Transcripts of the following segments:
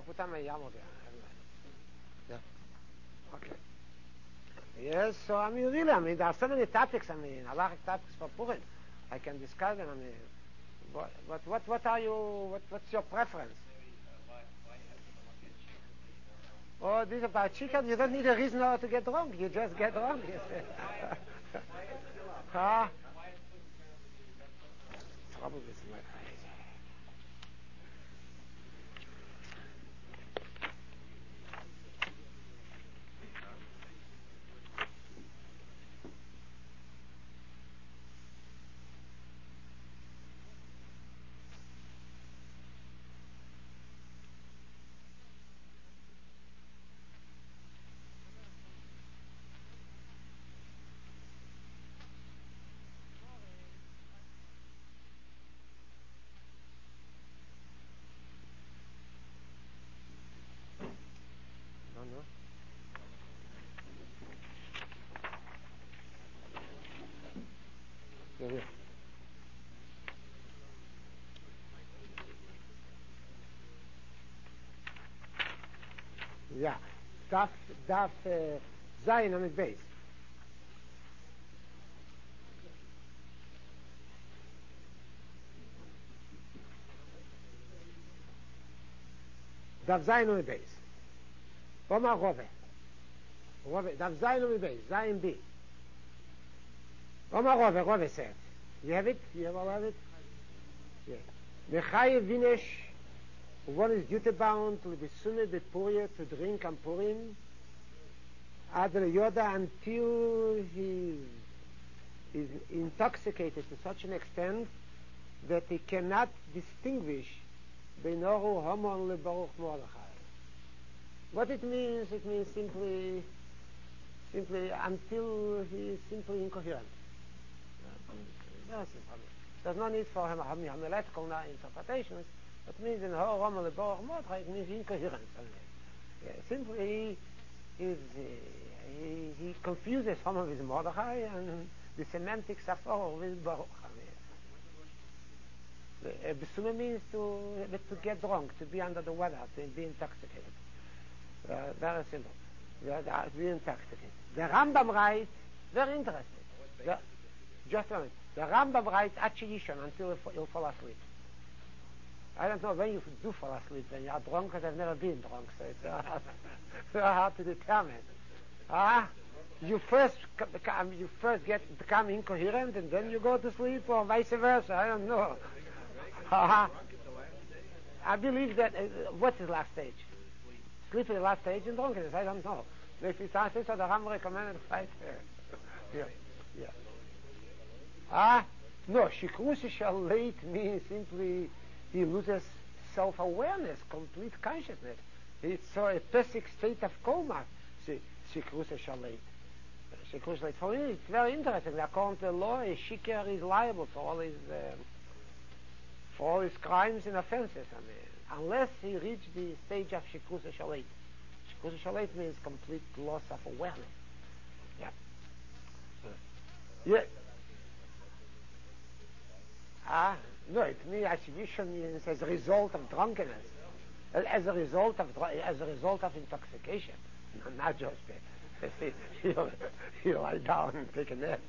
put on my yarmulke. Yeah. Okay. Yes, so I mean, really, I mean, there are so many topics, I mean, halachic topics for Purim. I can discuss them, I mean, what are you, what's your preference? Oh, this about chicken, you don't need a reason to get drunk, you just get drunk. Huh? Trouble with my eyes. No. Yeah. Yeah. Darf sein on base. Darf sein on base. Oma Rove. Darf sein on base. Sein B. Oma Rove said. You have it? You have all of it? Yeah. Mechaye Vinesh, one is duty bound to be sooner the Purim to drink and Purim, Adre Yoda until he is intoxicated to such an extent that he cannot distinguish Beinoru Homon LeBaruch Mordechai. What it means simply until he is simply incoherent. Very simple. There's no need for homiletical interpretations. It means in Ho Homon LeBaruch Mordechai, it means incoherence. Simply he confuses Homon with Mordechai and the semantics are all with Baruch. Besuma means to get drunk, to be under the weather, to be intoxicated. Very simple. To be intoxicated. The Rambam writes, very interesting. Just a minute. The Rambam writes Achiyishon until you'll fall asleep. I don't know when you do fall asleep. When you are drunk, because I've never been drunk, so it's very hard to determine. You first become incoherent and then you go to sleep, or vice versa. I don't know. I believe that what's his last stage? Sleep is the last stage in drunkenness. I don't know. If it's so the Rambam recommended right there. Yeah. No, Shikrus shall late means simply he loses self-awareness, complete consciousness. It's so a basic state of coma. Shikrus shall late. Shikrus late. For me, it's very interesting. According to the law, a shikar is liable for all his crimes and offenses. I mean, unless he reached the stage of Shikrus Shalit. Shikrus Shalit means complete loss of awareness. Yeah. No, it means attribution means as a result of drunkenness, as a result of intoxication, not just you lie down and take a nap.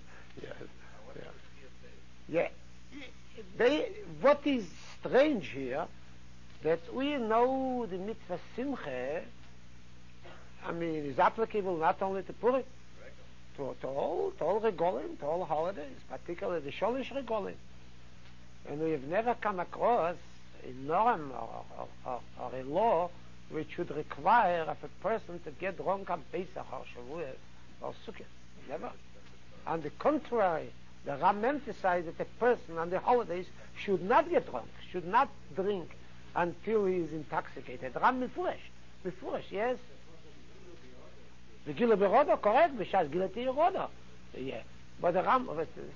Yeah. What is strange here, that we know the mitzvah simcha, I mean, is applicable not only to Purim, to all regolim, to all holidays, particularly the Sholish regolim. And we have never come across a norm or a law which should require of a person to get drunk on Pesach or Shavuot or Sukkot. Never. On the contrary, the Ram emphasized that a person on the holidays should not get drunk, should not drink until he is intoxicated. Ram Mefurish, yes. The Gila Berodo, correct, B'shas Gila Yerodo. Yeah. But the Ram,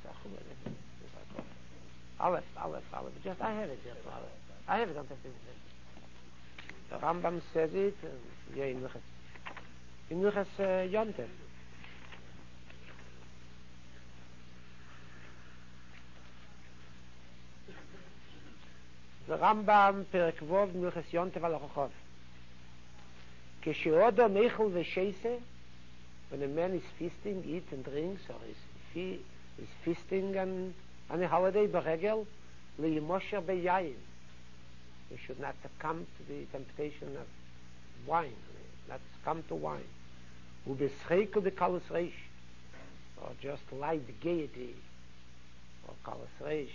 Aleph. Just, I have it here, Aleph. I have it on the Rambam says it, yeah, in Nuchas Yontev. The Rambam, Perek Vov, Nuchas Yontev al Chochov. כשעודו מיכל ושייסה, when a man is feasting, eats and drinks, or is feasting on a holiday beregel, liyimosher beyayin. You should not succumb to the temptation of wine, not succumb to wine. Ubescheiku bekalus reish, or just light gaiety, or kalus reish,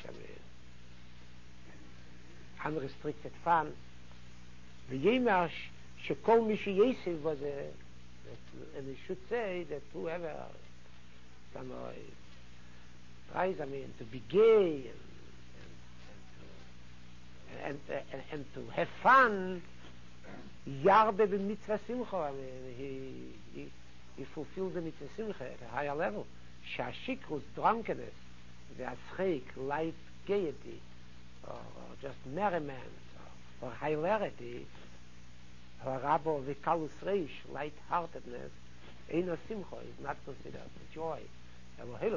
unrestricted fun. V'yemer shekol mi sheyesiv was and we should say that whoever tries, to be gay and to have fun, yarbe b'mitzvah simcha. He fulfilled the mitzvah simcha at a higher level. Shashikrus, drunkenness, the aschik, light gaiety, or just merriment, or hilarity, or rabo v'kalus reish, light-heartedness, eino simcha is not considered joy. Elohilus.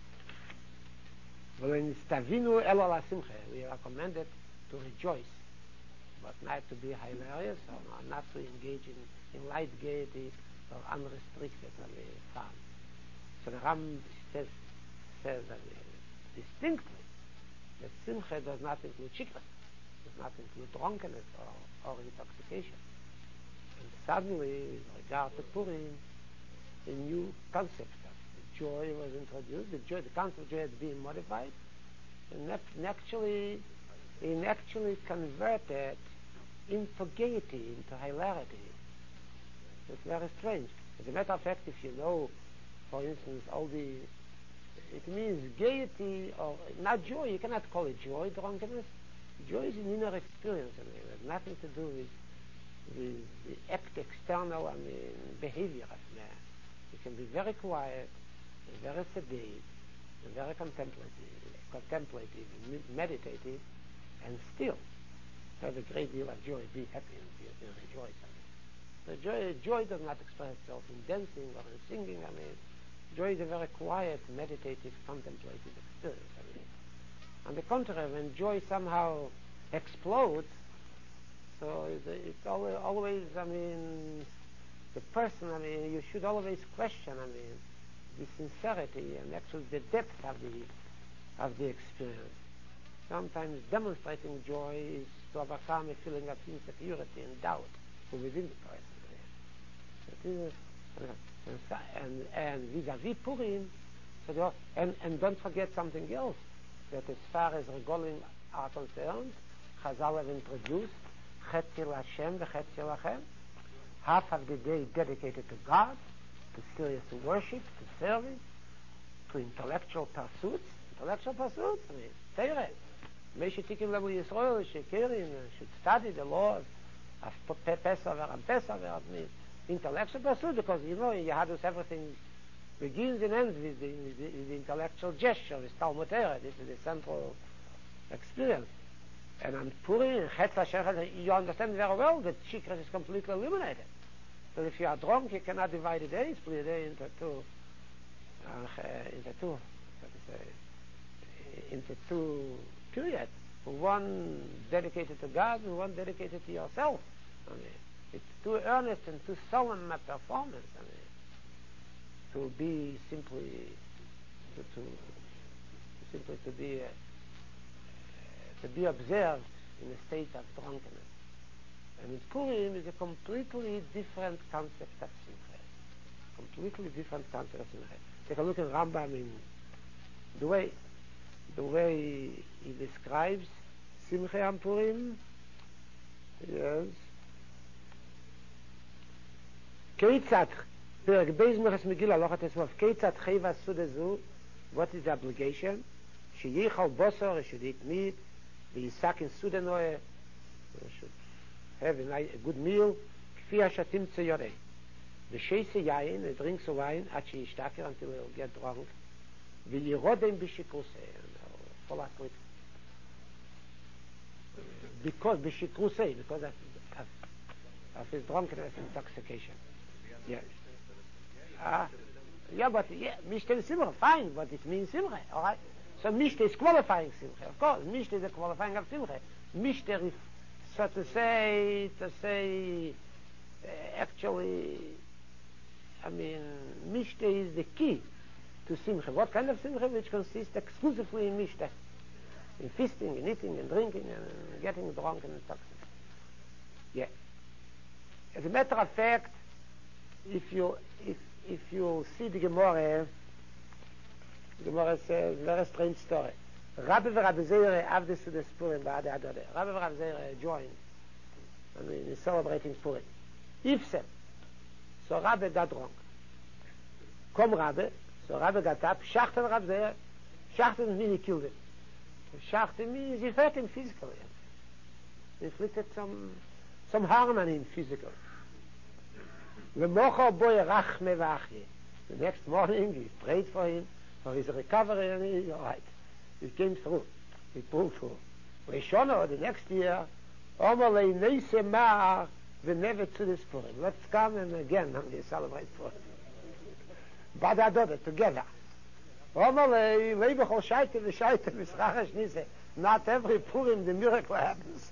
When stavinu elo la simcha, we are commanded to rejoice, but not to be hilarious, or not to engage in light gaiety or unrestricted fun. So the Ram says distinctly that simcha does not include shikras, does not include drunkenness or intoxication. And suddenly, with regard to Purim, a new concept of joy was introduced. The concept of joy had been modified, and actually converted into gaiety, into hilarity. It's very strange. As a matter of fact, if you know, for instance, it means gaiety, or not joy. You cannot call it joy, drunkenness. Joy is an inner experience. It has nothing to do with the external behavior of man. You can be very quiet, and very sedate, and very contemplative, meditative, and still have a great deal of joy, be happy and rejoice. The joy does not express itself in dancing or in singing. Joy is a very quiet, meditative, contemplative experience. On the contrary, when joy somehow explodes, so it's always, the person, you should always question, the sincerity and actually the depth of the experience. Sometimes demonstrating joy is to overcome a feeling of insecurity and doubt from within the person. And vis-a-vis Purim, and don't forget something else, that as far as regalim are concerned, Chazal have introduced Chetzel Hashem v'Chetzel Lachem, half of the day dedicated to God, to serious worship, to service, to intellectual pursuits. Torah. Meshitikim Levu Yisrael, should study the laws of Pesach and Pesach, intellectual pursuit, because in Yahadus everything begins and ends with the intellectual gesture, with Talmud Torah. This is the central experience. And on Purim, you understand very well that shikras is completely eliminated. So if you are drunk, you cannot divide the day, split the day into two periods. One dedicated to God and one dedicated to yourself. It's too earnest and too solemn a performance. To be simply to be observed in a state of drunkenness. And Purim is a completely different concept of Simcha. Completely different concept of Simcha. Take a look at Rambam the way he describes Simcha and Purim. Yes. Keitzat, Perek Beis Mechas Megillah, Lochat Esvav, Keitzat Cheva Sudezu, what is the obligation? Sheyichal Bosor, he should eat meat, V'yisak in Sudenoe, he should have a good meal, Kfi Hashatim Tzoyorei. V'sheise Yain, he drinks wine, at Sheyishtaker, until he'll get drunk, V'yirodem B'shikrusei, fall asleep. Because of his drunkenness and intoxication. Yes. Mishte is Simcha, fine, but it means Simcha, all right? So Mishte is qualifying Simcha, of course. Mishte is a qualifying of Simcha. Mishte is, so to say, actually, I mean, Mishte is the key to Simcha. What kind of Simcha? Which consists exclusively in Mishte. In feasting, and eating, and drinking, and getting drunk and intoxicated. Yeah. As a matter of fact, if you see the Gemara says a very strange story. Rabbi v'Rabbi Zeire avdes to the Purim ba'ade adode. Rabbi v'Rabbi Zeire joined. I mean, he's celebrating Purim. Ifsem. So Rabbi got drunk. Come Rabbi. So Rabbi got up. Shachten Rabbi Zeire. Shachten means he killed him. Shachten means he hurt him physically. He inflicted some harm on him physically. V'mocho boy rachme v'achye. The next morning he prayed for him, for his recovery, and he's all right. He came through. He pulled through. Rishono, the next year, Omalei neise mar v'nevet tzudis Purim. Let's come and again we celebrate Purim. Badadode, together. Omalei leibachol shaite v'shaite v'srachash nise. Not every Purim the miracle happens.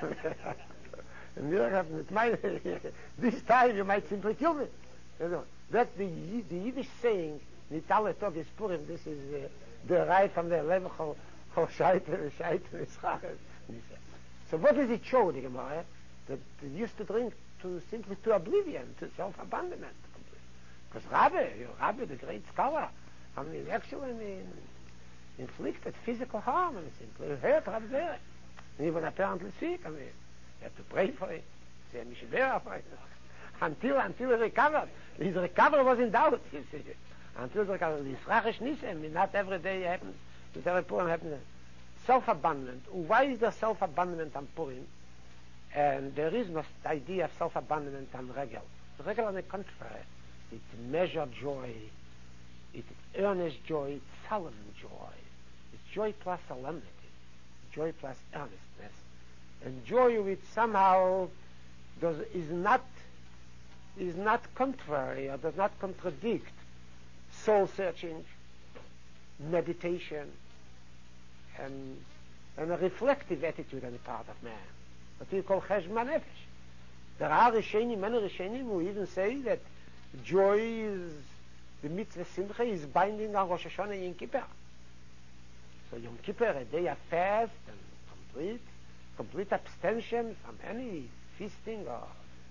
The miracle happens. This time you might simply kill me. You know, that's the Yiddish saying, Nit alle Tag is Purim, this is derived from the leibachol shaite v'shaite v'srachash nise. So what does it show, the Gemara? That they used to drink simply to oblivion, to self-abandonment. Because Rabbi, the great scholar, I mean, actually, inflicted physical harm, and simply hurt Rabbi Zeire. And he was apparently sick, I mean, you had to pray for him, say Mishivera for him, until he recovered. His recovery was in doubt, you see. Until he recovered. This Rachesh Nisem, not every day happens, not every Purim happens. Self-abandonment. Why is there self-abandonment on Purim? And there is no idea of self-abandonment on Regel. Regel, on the contrary, it's measured joy, it's earnest joy, it's solemn joy. It's joy plus solemnity, joy plus earnestness. And joy which somehow is not contrary or does not contradict soul-searching, meditation, and a reflective attitude on the part of man. What we call cheshbon nefesh. There are Rishonim, many Rishonim who even say that joy is, the mitzvah simcha is binding on Rosh Hashanah and Yom Kippur. So Yom Kippur, a day of fast and complete abstention from any feasting or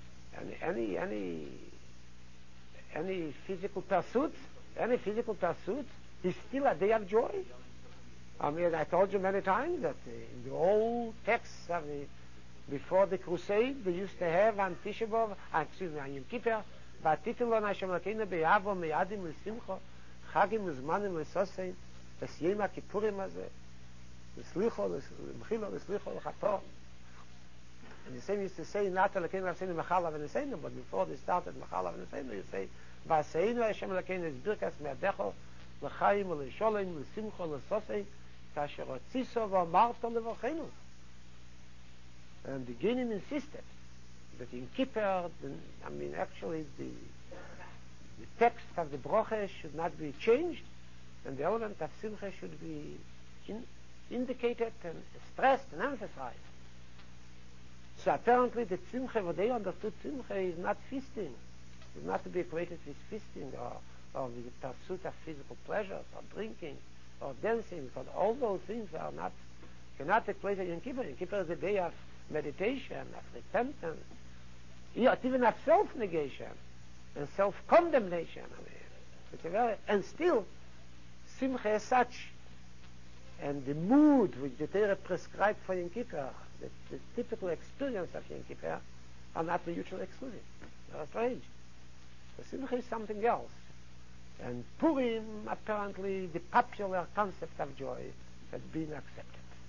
any physical pursuit. Any physical pursuit is still a day of joy. I mean, I told you many times that in the old texts of before the crusade, they used to have on Tisha B'Av, on Yom Kippur, V'atitin lo Hashem Elokeinu b'yavo me'adim l'simcha, chagim l'zmanim l'sosein, v'siyem ha'kippurim hazeh, l'slicho, l'mchilo, l'slicho, l'chator. And the same used to say, not Elokeinu v'aseinu mechalav v'neseinu, but before they started mechalav v'neseinu, you say, v'aseinu Hashem Elokeinu es birkas me'adecho, l'chaim, l'sholem, l'simcha, l'sosein, kasher otziso v'amarto levochenu. And the Genim insisted that in Kippur, actually the text of the Broche should not be changed, and the element of Simcha should be indicated and stressed and emphasized. So apparently the Simcha, what they understood Simcha, is not feasting, is not to be equated with feasting or with the pursuit of physical pleasures or drinking or dancing, because all those things cannot equate to Yom Kippur. Yom Kippur is a day of meditation, of repentance, even of self-negation and self-condemnation. And still, Simcha as such, and the mood which the Torah prescribed for Yom Kippur, the typical experience of Yom Kippur, are not mutually exclusive. They are strange. So Simcha is something else. And Purim, apparently, the popular concept of joy has been accepted.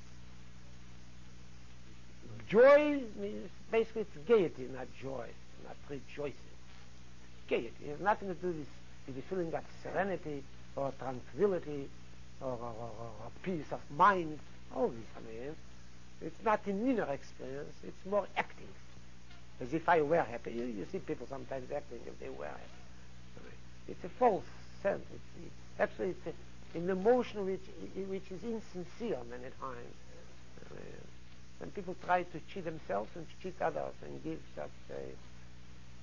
Joy means basically it's gaiety, not joy, not rejoicing. Gaiety. It has nothing to do with the feeling of serenity or tranquility or peace of mind. All this, it's not an inner experience, it's more acting. As if I were happy. You see people sometimes acting if they were happy. It's a false sense. Actually, it's an emotion which is insincere many times. When people try to cheat themselves and cheat others and give such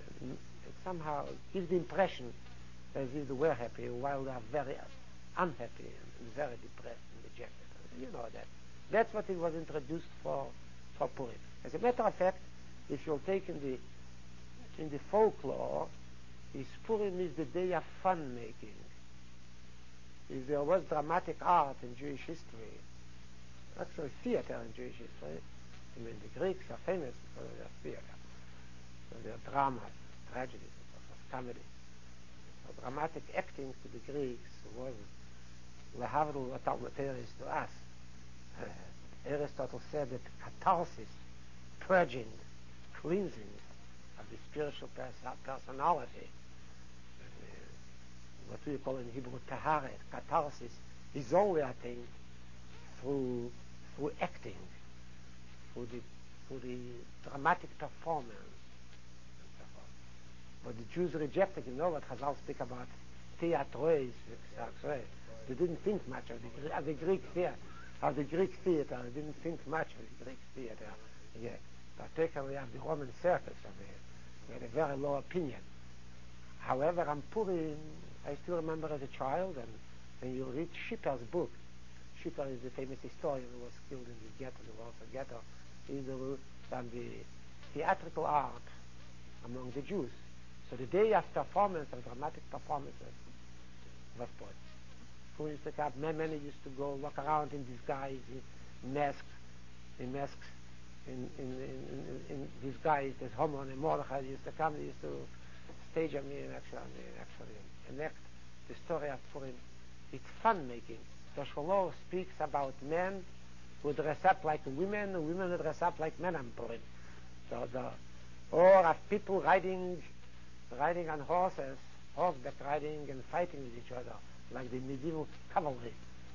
somehow gives the impression as if they were happy while they are very unhappy and very depressed and dejected. You know that. That's what it was introduced for Purim. As a matter of fact, if you'll take in the folklore, Purim is the day of fun making. If there was dramatic art in Jewish history, actually theater in Jewish history, I mean the Greeks are famous because of their theater, so their dramas, tragedies, and so forth, comedy. So dramatic acting to the Greeks was lehavdil what Talmud is to us. Aristotle said that catharsis, purging, cleansing of the spiritual personality, what we call in Hebrew taharet, catharsis, is only attained through acting, through the dramatic performance, and so forth. But the Jews rejected. You know what Chazal speak about theatrois. They didn't think much of the Greek theater. Of the Greek theater, they didn't think much of the Greek theater. Yeah, particularly of the Roman circus. They had a very low opinion. However, on Purim, I still remember as a child, and when you read Schipper's book, Schipper is the famous historian who was killed in the ghetto, the Warsaw Ghetto. He wrote on the theatrical art among the Jews. So the day of performance, of dramatic performances, was put. Who used to have many used to go walk around in disguise, in masks, in disguise. There's Haman and Mordechai used to come. They used to stage a meeting actually enact the story of Purim. It's fun making. The Shlomo speaks about men who dress up like women, and women who dress up like men on Purim. Or of people riding on horses, horseback riding and fighting with each other, like the medieval cavalry.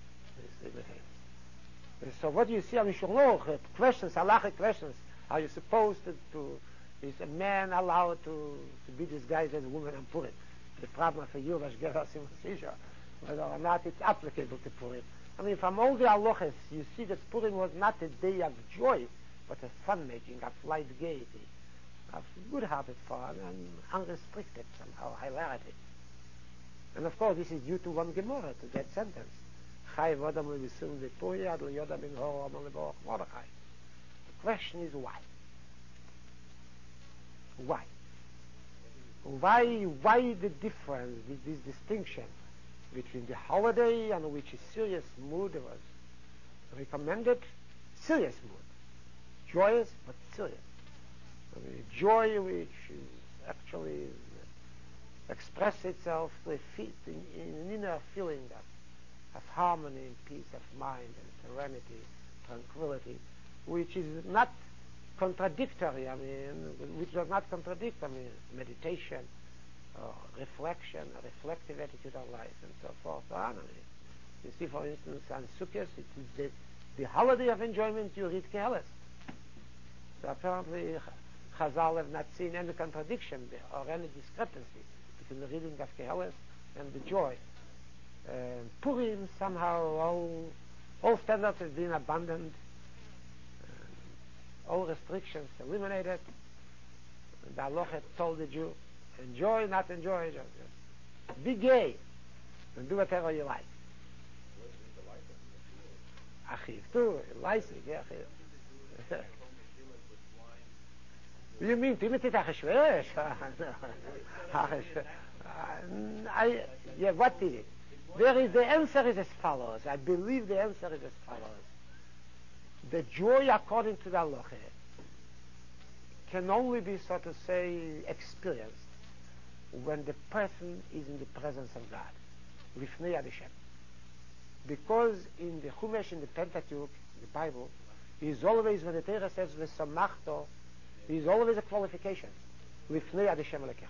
So what you see on Shlomo, questions, halachic questions, are you supposed to is a man allowed to be disguised as a woman on Purim? The problem for you was Geras Simon, whether or not it's applicable to Purim. I mean, from all the halachas, you see that Purim was not a day of joy, but a fun-making, of light gaiety, of good-hearted fun and unrestricted somehow hilarity. And of course, this is due to one Gemara, to that sentence. The question is why? Why? Why the difference, this distinction between the holiday on which a serious mood was recommended, serious mood, joyous but serious. I mean, joy which is actually express itself in an inner feeling of harmony and peace of mind and serenity, tranquility, which is not contradictory, which does not contradict, meditation, or reflection, a reflective attitude on life, and so forth. So on. You see, for instance, on Sukkot, it is the holiday of enjoyment. You read Keheles. So apparently, Chazal have not seen any contradiction or any discrepancy between the reading of Keheles and the joy. Purim, somehow, all standards have been abandoned, all restrictions eliminated. The halacha told the Jew, enjoy, not enjoy, just be gay and do whatever you like. Achiv too, licensing, yeah. You mean to imitate Achashverosh? Yeah, what is it? The answer is as follows. I believe the answer is as follows. The joy, according to the halacha, can only be, so to say, experienced when the person is in the presence of God, Lifnei Ad Hashem. Because in the Chumash, in the Pentateuch, the Bible, is always, when the Torah says V'samachto, is always a qualification. Lifnei Ad Hashem Elokecha.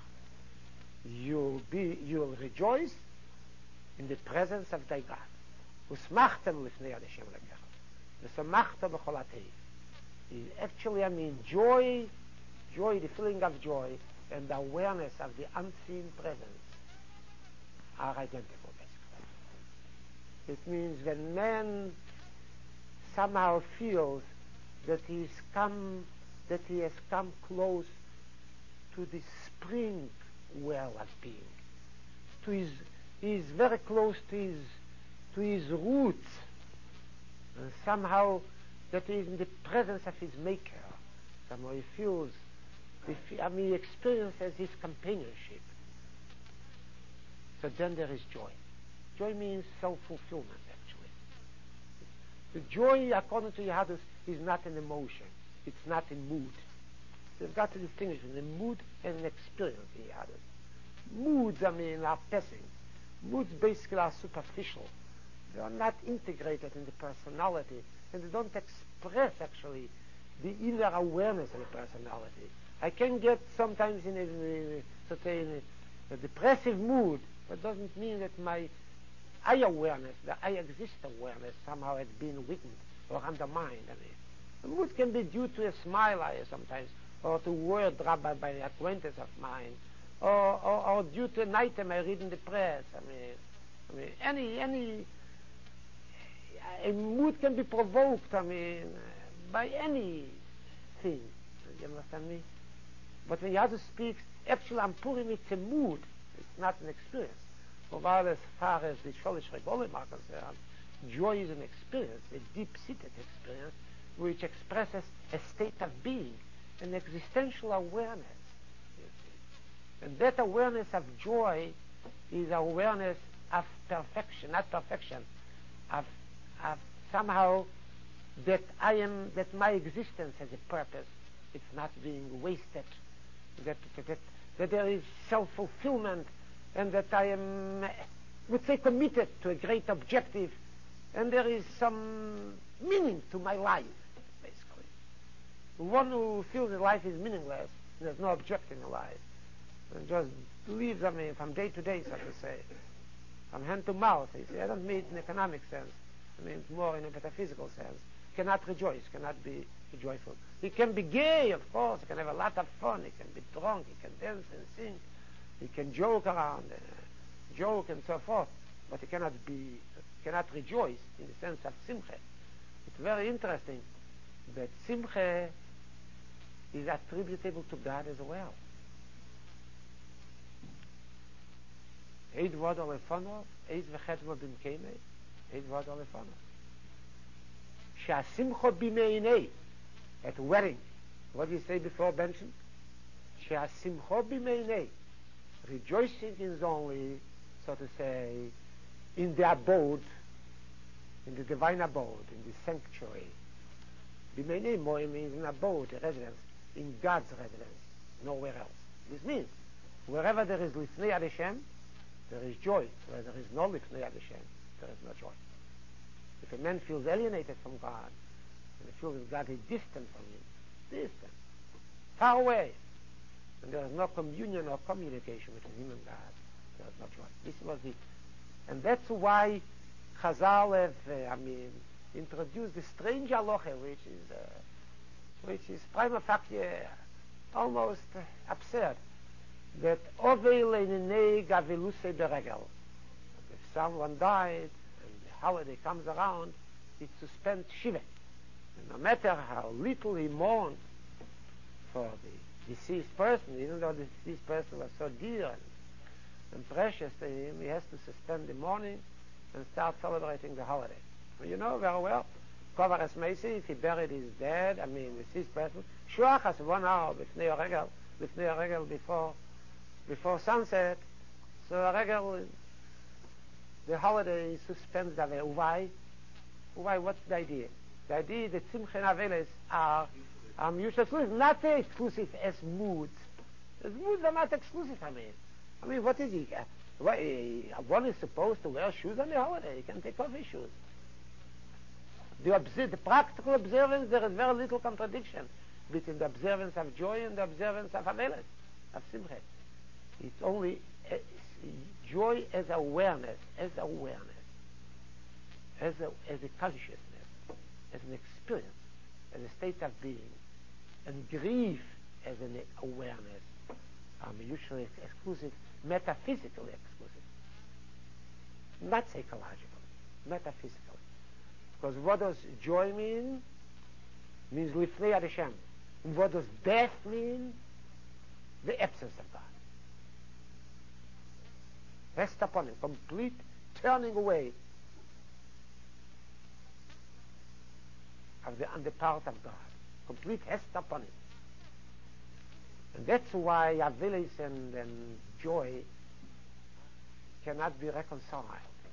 You'll rejoice in the presence of thy God. Usmachtem Lifnei Ad Hashem Elokecha. V'samachto b'chol hatei. Actually, joy, the feeling of joy, and the awareness of the unseen presence are identical, basically. It means when man somehow feels that he has come close to the spring well at being. He's very close to his roots, and somehow that he is in the presence of his maker. Somehow he feels, he experiences his companionship. So then there is joy. Joy means self-fulfillment, actually. The joy, according to Yahadus, is not an emotion. It's not a mood. You've got to distinguish between a mood and an experience in Yahadus. Moods, are passing. Moods basically are superficial. They are not integrated in the personality, and they don't express, actually, the inner awareness of the personality. I can get sometimes in a depressive mood, but doesn't mean that my I awareness, the I exist awareness, somehow has been weakened or undermined. The mood can be due to a smile I sometimes, or to a word dropped by an acquaintance of mine, or due to an item I read in the press. A mood can be provoked, by anything. You understand me? But when Yadu speaks, actually Purim, it's a mood. It's not an experience. While as far as the Sholish Regolim are concerned, joy is an experience, a deep-seated experience, which expresses a state of being, an existential awareness. And that awareness of joy is awareness of perfection, not perfection, of somehow that my existence has a purpose. It's not being wasted. That there is self-fulfillment, and that I am, would say, committed to a great objective, and there is some meaning to my life, basically. One who feels that life is meaningless, there's no objective in life, and just lives, from day to day, so to say, from hand to mouth. I don't mean it in economic sense. I mean more in a metaphysical sense. Cannot rejoice, cannot be joyful. He can be gay, of course. He can have a lot of fun. He can be drunk. He can dance and sing. He can joke around, joke and so forth. But he cannot rejoice in the sense of simcha. It's very interesting that simcha is attributable to God as well. Eid vod alefonov, eid v'chetva b'mkeinei, eid vod alefonov. She'asimcha b'meinei. At wedding, what did you say before, Benson? She'asimcha b'meinei. Rejoicing is only, so to say, in the abode, in the divine abode, in the sanctuary. B'meinei moy means an abode, a residence, in God's residence, nowhere else. This means, wherever there is lifnei ad Hashem, there is joy. Where there is no lifnei ad Hashem, there is no joy. If a man feels alienated from God, and he feels that God is distant from him, far away, and there is no communion or communication between him and God, there is no joy. This was it. And that's why Chazal have, introduced the strange halacha, which is prima facie almost absurd, that ovei leinei gaveluse beregel. If someone died and the holiday comes around, it's to spend shiva. And no matter how little he mourned for the deceased person, even though the deceased person was so dear and precious to him, he has to suspend the mourning and start celebrating the holiday. Well, you know very well, Kovares Meisi, if he buried his dead, deceased person, Shuachas 1 hour befnei regel before sunset, so a regel, the holiday suspends the way. Why? What's the idea? The idea that Simcha and Aveles are mutually exclusive, not exclusive as moods. As moods are not exclusive, what is it? One is supposed to wear shoes on the holiday. He can take off his shoes. The practical observance, there is very little contradiction between the observance of joy and the observance of Aveles, of Simcha. It's only joy as awareness, as a consciousness, as an experience, as a state of being, and grief as an awareness, mutually exclusive, metaphysically exclusive, not psychological, metaphysically. Because what does joy mean? Means lifnei ad Hashem. And what does death mean? The absence of God. Hest upon him, complete turning away on the part of God. Complete hest upon him. And that's why Avilis and joy cannot be reconciled.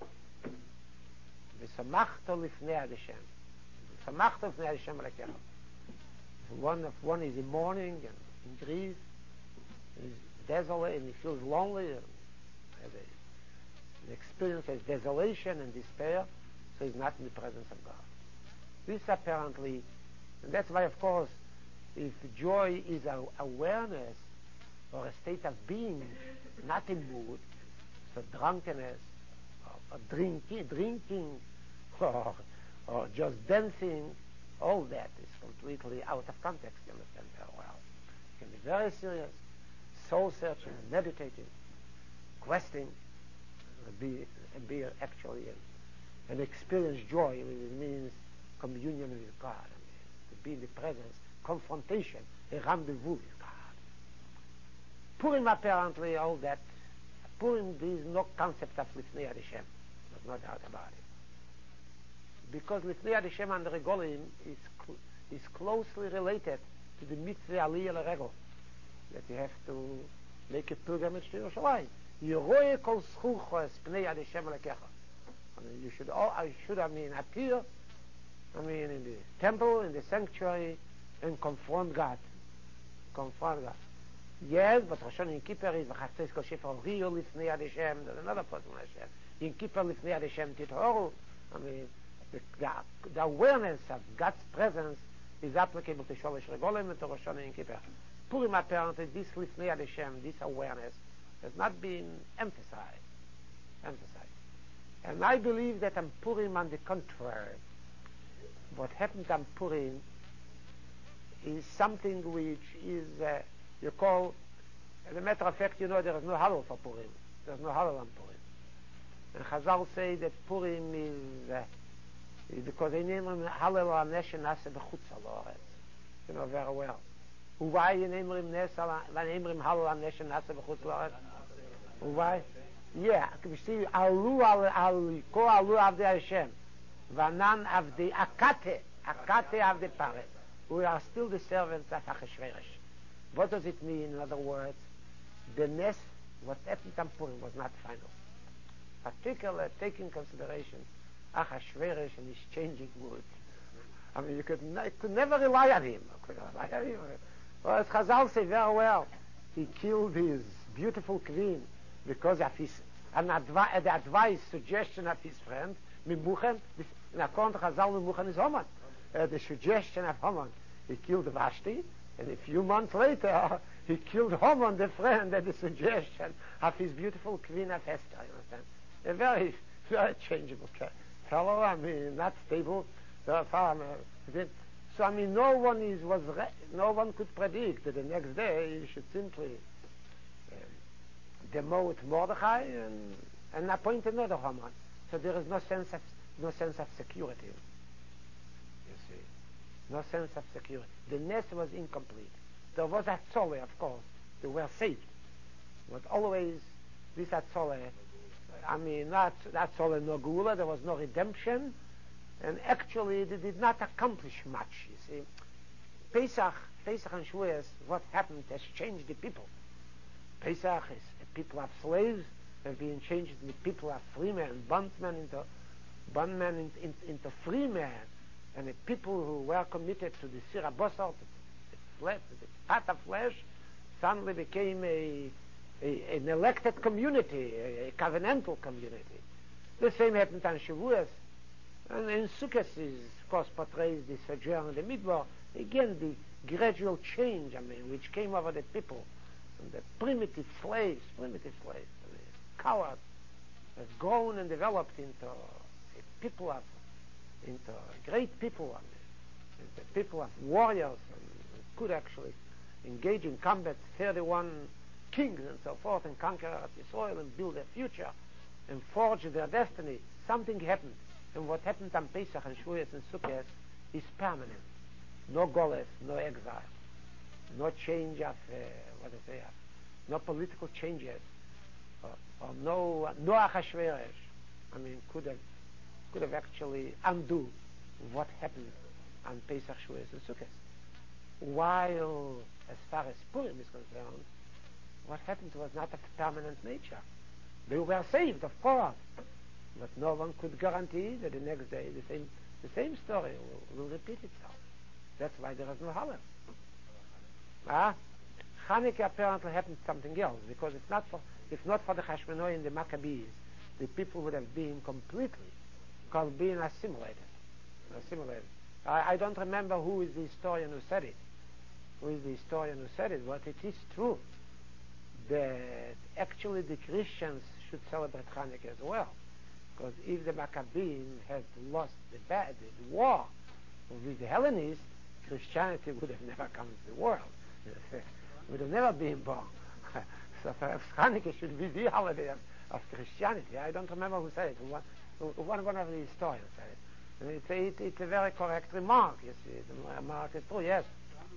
V'samachto lifnei Hashem. V'samachto lifnei Hashem Elokecha. One is in mourning and in grief, and he's desolate and he feels lonely and has an experience of desolation and despair, so he's not in the presence of God. This apparently, and that's why, of course, if joy is awareness or a state of being, not in mood, so drunkenness, or drinking, or just dancing, all that is completely out of context, you understand very well. It can be very serious, soul-searching, meditating, questing, be actually and experience joy, it means communion with God, to be in the presence, confrontation, a rendezvous with God. Purim apparently, all that, Purim, there is no concept of Lifnei Hashem, there's no doubt about it. Because Lifnei Hashem and the Regolim is closely related to the mitzvah Aliyah L'Regol, that you have to make a pilgrimage to Yerushalayim. Yeroe kol zchucho es pnei Hashem Elokecha. You should appear, in the temple, in the sanctuary, and confront God. Yes, but Rosh Hashanah in Kippur is v'chatzos kol shefer riyo lifnei Hashem. There's another person Hashem. In Kippur lifnei Hashem tithoru. The awareness of God's presence is applicable to Sholosh Regolim and to Rosh Hashanah in Kippur. Purim apparently, this lifnei Hashem, this awareness, has not been emphasized. And I believe that on Purim, on the contrary, what happened on Purim is something which is, you call, as a matter of fact, there is no Hallel for Purim. There's no Hallel on Purim. And Chazal say that Purim is because they name him Hallel HaNesh Nase B'chutz Ha'La'aretz. Very well. Why you name him Hallel HaNesh Nase B'chutz Ha'La'aretz? Why? Yeah, we see Alu Ko Alu Avdei Hashem, Vanan Avdei Akate Avdei Paret. We are still the servants of Achashverosh. What does it mean? In other words, the Nes, what happened on Purim, was not final. Particularly taking consideration Achashverosh and his changing mood. You could never rely on him. Well, as Chazal say very well, he killed his beautiful queen because of his the advice, suggestion of his friend Mimuchen. In according to Chazal, Mimuchen is Haman. The suggestion of Haman, he killed Vashti, and a few months later he killed Haman, the friend, at the suggestion of his beautiful queen of Esther. You understand? A very, very changeable fellow. Not stable. So no one could predict that the next day you should simply demote Mordechai and appoint another Haman. So there is no sense of security. You see, no sense of security. The nest was incomplete. There was Atzoleh, of course. They were saved, but always this Atzoleh. Not Atzoleh, no Gula. There was no redemption, and actually they did not accomplish much. You see, Pesach and Shavuos, what happened has changed the people. Pesach is a people of slaves have been changed into people of free men, bondmen into free men, and the people who were committed to the Sira Bosor, the part of flesh, suddenly became an elected community, a covenantal community. The same happened on Shavuos, and in Sukkot is, of course, portrays the sojourn in the Midbar. Again, the gradual change, which came over the people. And the primitive slaves, cowards, have grown and developed into great people, into people of warriors, and could actually engage in combat, 31 kings and so forth, and conquer the soil and build their future and forge their destiny. Something happened, and what happened on Pesach and Shavuos and Sukkot is permanent. No golef, no exile, no change of no political changes. or Noach HaShveresh, I mean, could have actually undo what happened on Pesach, Shavuos, and Sukkot. While, as far as Purim is concerned, what happened was not of permanent nature. They were saved, of course, but no one could guarantee that the next day the same story will repeat itself. That's why there is no Hallel. Hanukkah apparently happened something else, because if not for the Hashmonai and the Maccabees, the people would have been completely being assimilated. I don't remember who is the historian who said it. But it is true that actually the Christians should celebrate Hanukkah as well. Because if the Maccabees had lost the war with the Hellenists, Christianity would have never come to the world. Would have never been born. So perhaps Hanukkah should be the holiday of Christianity. I don't remember who said it. One of the historians said it. It's a very correct remark, you see. The remark is true, yes.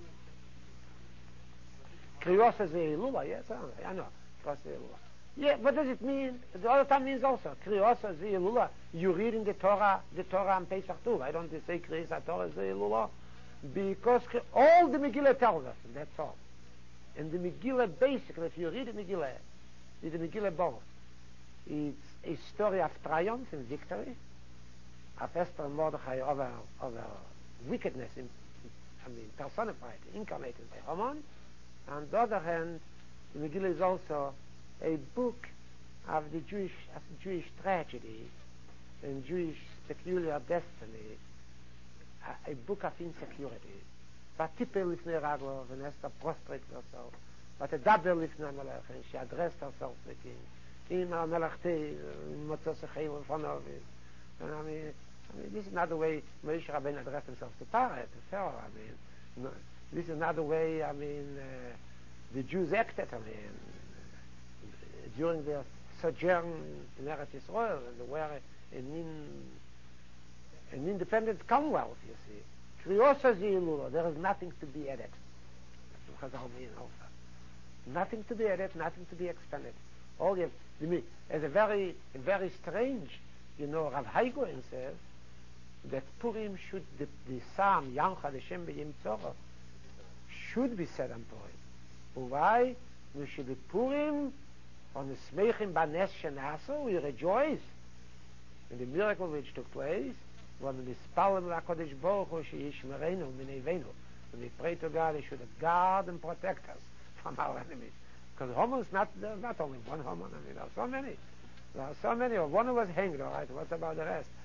Kriosas ve'ilula, yes, I know. Kriosas ve'ilula. Yeah, what does it mean? The other time means also Kriosas ve'ilula. You read in the Torah on Pesach too. Why don't they say Kriyas Torah ve'ilula? Because all the Megillah tells us, and that's all. And the Megillah, basically, if you read the Megillah both, it's a story of triumph and victory, of Esther and Mordechai over wickedness, personified, incarnated by Haman. On the other hand, the Megillah is also a book of the Jewish tragedy and Jewish peculiar destiny, a book of insecurity. Vatipe lifnei Raglov, and Esther prostrated herself. Vatidaber lifnei HaMelech, and she addressed herself with him. In HaMelech Motzos Echel in front of him. And I mean, this is not the way Moshe Rabbeinu addressed himself to Pharaoh. No, this is not the way, the Jews acted, during their sojourn in Eretz Yisrael, and they were an independent commonwealth, you see. There is nothing to be added. Nothing to be added, nothing to be expanded. All you have, as a very strange, Rav Haigoin says that Purim should, the Psalm Yamcha Hashem B'Yom Tzorah should be said on Purim. Why? We should be Purim on the Smeichim Banes Shenaso. We rejoice in the miracle which took place. When we spell HaKadosh Baruch Hu she'yishmerenu mineiveinu, and we pray to God, He should guard and protect us from our enemies. Because Haman is not only one Haman. There are so many. One who was hanged. All right. What about the rest?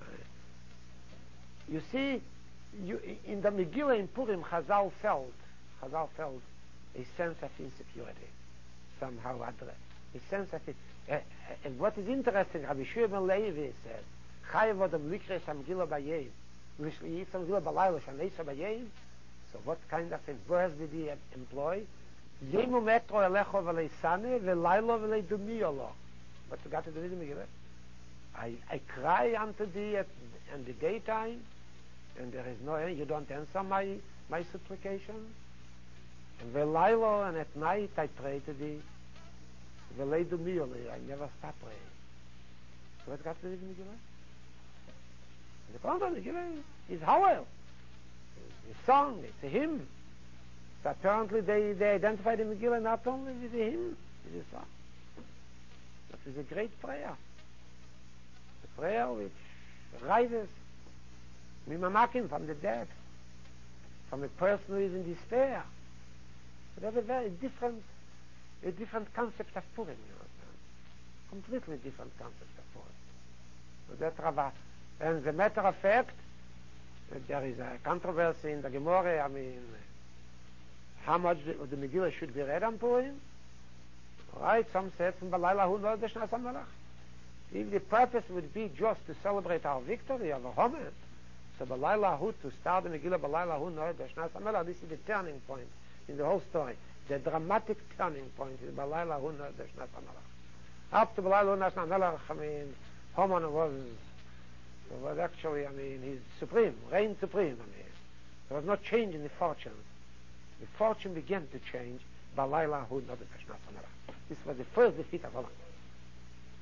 You see, in the Megillah in Purim, Chazal felt a sense of insecurity, somehow addressed. A sense of it. And what is interesting, Rabbi Shua ben Levi said, so what kind of a verse did he employ? What you got to do with the Megillah? I cry unto thee in the daytime, and there is no end. You don't answer my supplication. And and at night I pray to thee. I never stop praying. So what got to do with the Megillah? The contrary, Megillah is Hallel. It's a song, it's a hymn. So apparently they identify the Megillah not only with the hymn, with the song, but with a great prayer. A prayer which rises mimamakim from the dead, from a person who is in despair. They have a very different concept of Purim, completely different concept of Purim. So that's Rabbah. And as a matter of fact, there is a controversy in the Gemara, how much the Megillah should be read on Purim. All right, some said from Balayla Hu Noed Shnas HaMelech. If the purpose would be just to celebrate our victory over Haman, so Balayla Hu, to start the Megillah Balayla Hu Noed Shnas HaMelech, this is the turning point in the whole story. The dramatic turning point is Balayla Hu Noed Shnas HaMelech. Up to Balayla Hu Noed Shnas HaMelech, Haman was actually, he's supreme, reigned supreme. There was no change in the fortunes. The fortune began to change. Balayla Hu Noed Shnas HaMelech. This was the first defeat of Haman.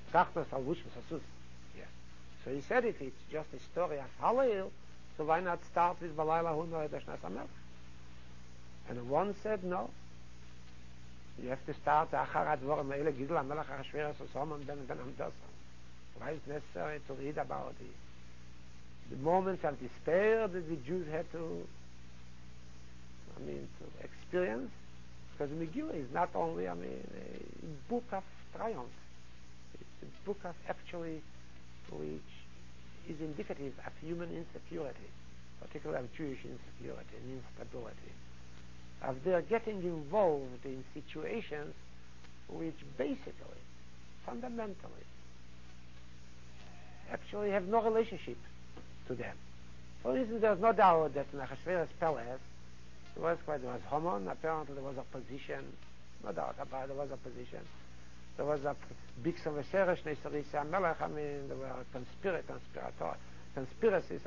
Kachnas al-Wushmas Asus. Yeah. So he said if it's just a story of Hallel, so why not start with Balayla Huno Edashnas HaMelech? And one said no. You have to start Achar Advar Meile Gidl HaMelech HaShveres Osomon Ben Hamdosan. Why is it necessary to read about the moments of despair that the Jews had to experience? Because Megillah is not only, a book of triumph. It's a book of actually which is indicative of human insecurity, particularly of Jewish insecurity and instability. Of their getting involved in situations which basically, fundamentally, actually have no relationship to them. For instance, there's no doubt that in Achashverosh palace there was Haman, apparently there was opposition, no doubt about it, there was opposition. There was a big Seveseresh Neisarisi Melech, there were conspiracies,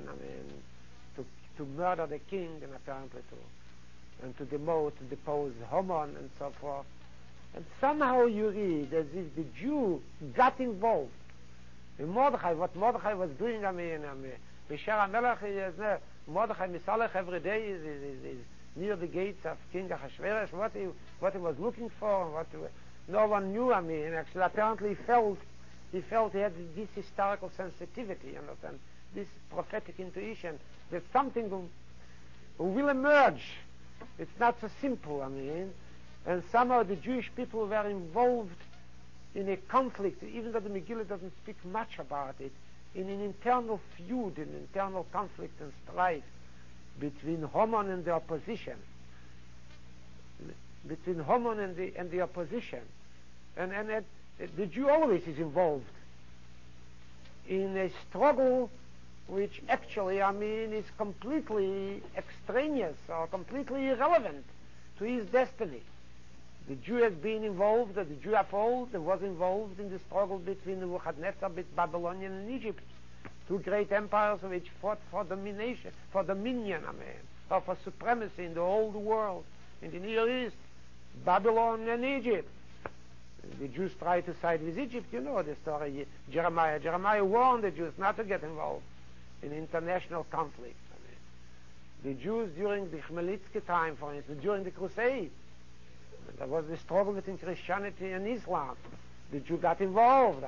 to murder the king and apparently to demote, to depose Haman and so forth. And somehow you read as if the Jew got involved in Mordechai, what Mordechai was doing, Bishar HaMelech, Mordechai Misalech every day is near the gates of King Achashverosh, what he was looking for, no one knew, actually apparently he felt he had this historical sensitivity, you understand, this prophetic intuition, that something will emerge. It's not so simple, and somehow the Jewish people were involved in a conflict, even though the Megillah doesn't speak much about it, in an internal feud, an internal conflict and strife between Haman and the opposition. Between Haman and the opposition. And the Jew always is involved in a struggle which actually, is completely extraneous or completely irrelevant to his destiny. The Jew has been involved, the Jew of old was involved in the struggle between Nebuchadnezzar, Babylonian and Egypt, two great empires which fought for domination, or for supremacy in the old world, in the Near East, Babylon and Egypt. The Jews tried to side with Egypt, you know the story, Jeremiah. Jeremiah warned the Jews not to get involved in international conflict. The Jews during the Khmelnytsky time, for instance, during the Crusade, there was the struggle between Christianity and Islam. The Jew got involved,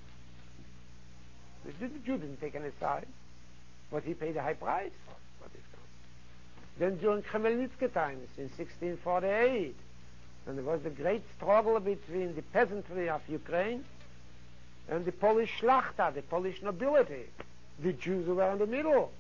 The Jew didn't take any side, but he paid a high price for what is going. Then during Khmelnytsky times, in 1648, and there was the great struggle between the peasantry of Ukraine and the Polish Shlachta, the Polish nobility. The Jews were in the middle.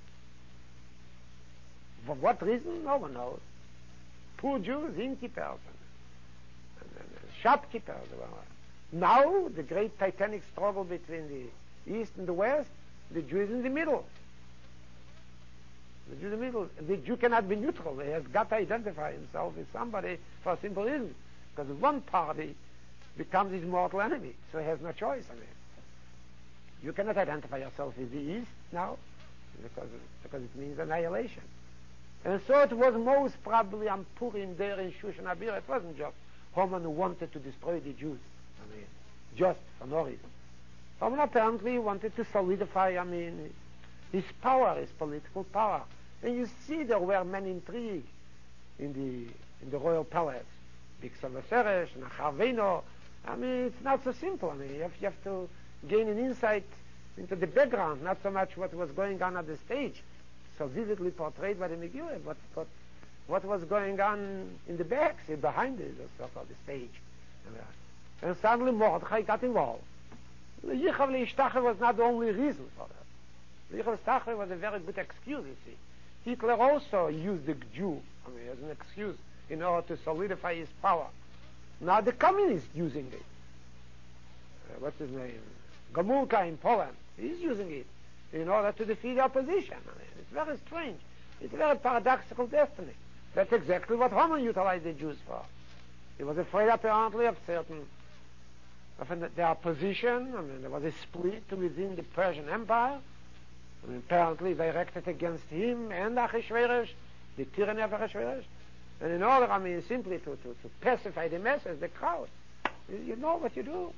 For what reason? No one knows. Poor Jews, innkeepers and shopkeepers. Now, the great titanic struggle between the East and the West, the Jew is in the middle. The Jew in the middle. The Jew cannot be neutral. He has got to identify himself with somebody for a simple reason. Because one party becomes his mortal enemy, so he has no choice. You cannot identify yourself with the East now, because it means annihilation. And so it was most probably on Purim there in Shushan Abir. It wasn't just Haman who wanted to destroy the Jews. Just for no reason. Haman apparently wanted to solidify, his power, his political power. And you see there were many intrigue in the royal palace. Big Seveseresh, Nacharveno. It's not so simple. You have to gain an insight into the background, not so much what was going on at the stage, so vividly portrayed by the Megillah, but what was going on in the back, behind the so-called the stage. And suddenly Mordechai got involved. The Yichav Leishtacher was not the only reason for that. The Yichav Leishtacher was a very good excuse, you see. Hitler also used the Jew as an excuse in order to solidify his power. Now the communists using it. What's his name? Gomulka in Poland. He's using it in order to defeat the opposition. It's very strange. It's a very paradoxical destiny. That's exactly what Haman utilized the Jews for. He was afraid apparently of the opposition. There was a split within the Persian Empire. Apparently directed against him and Achashverosh, the tyranny of Achashverosh. And in order, simply to pacify the masses, the crowd, you know what you do.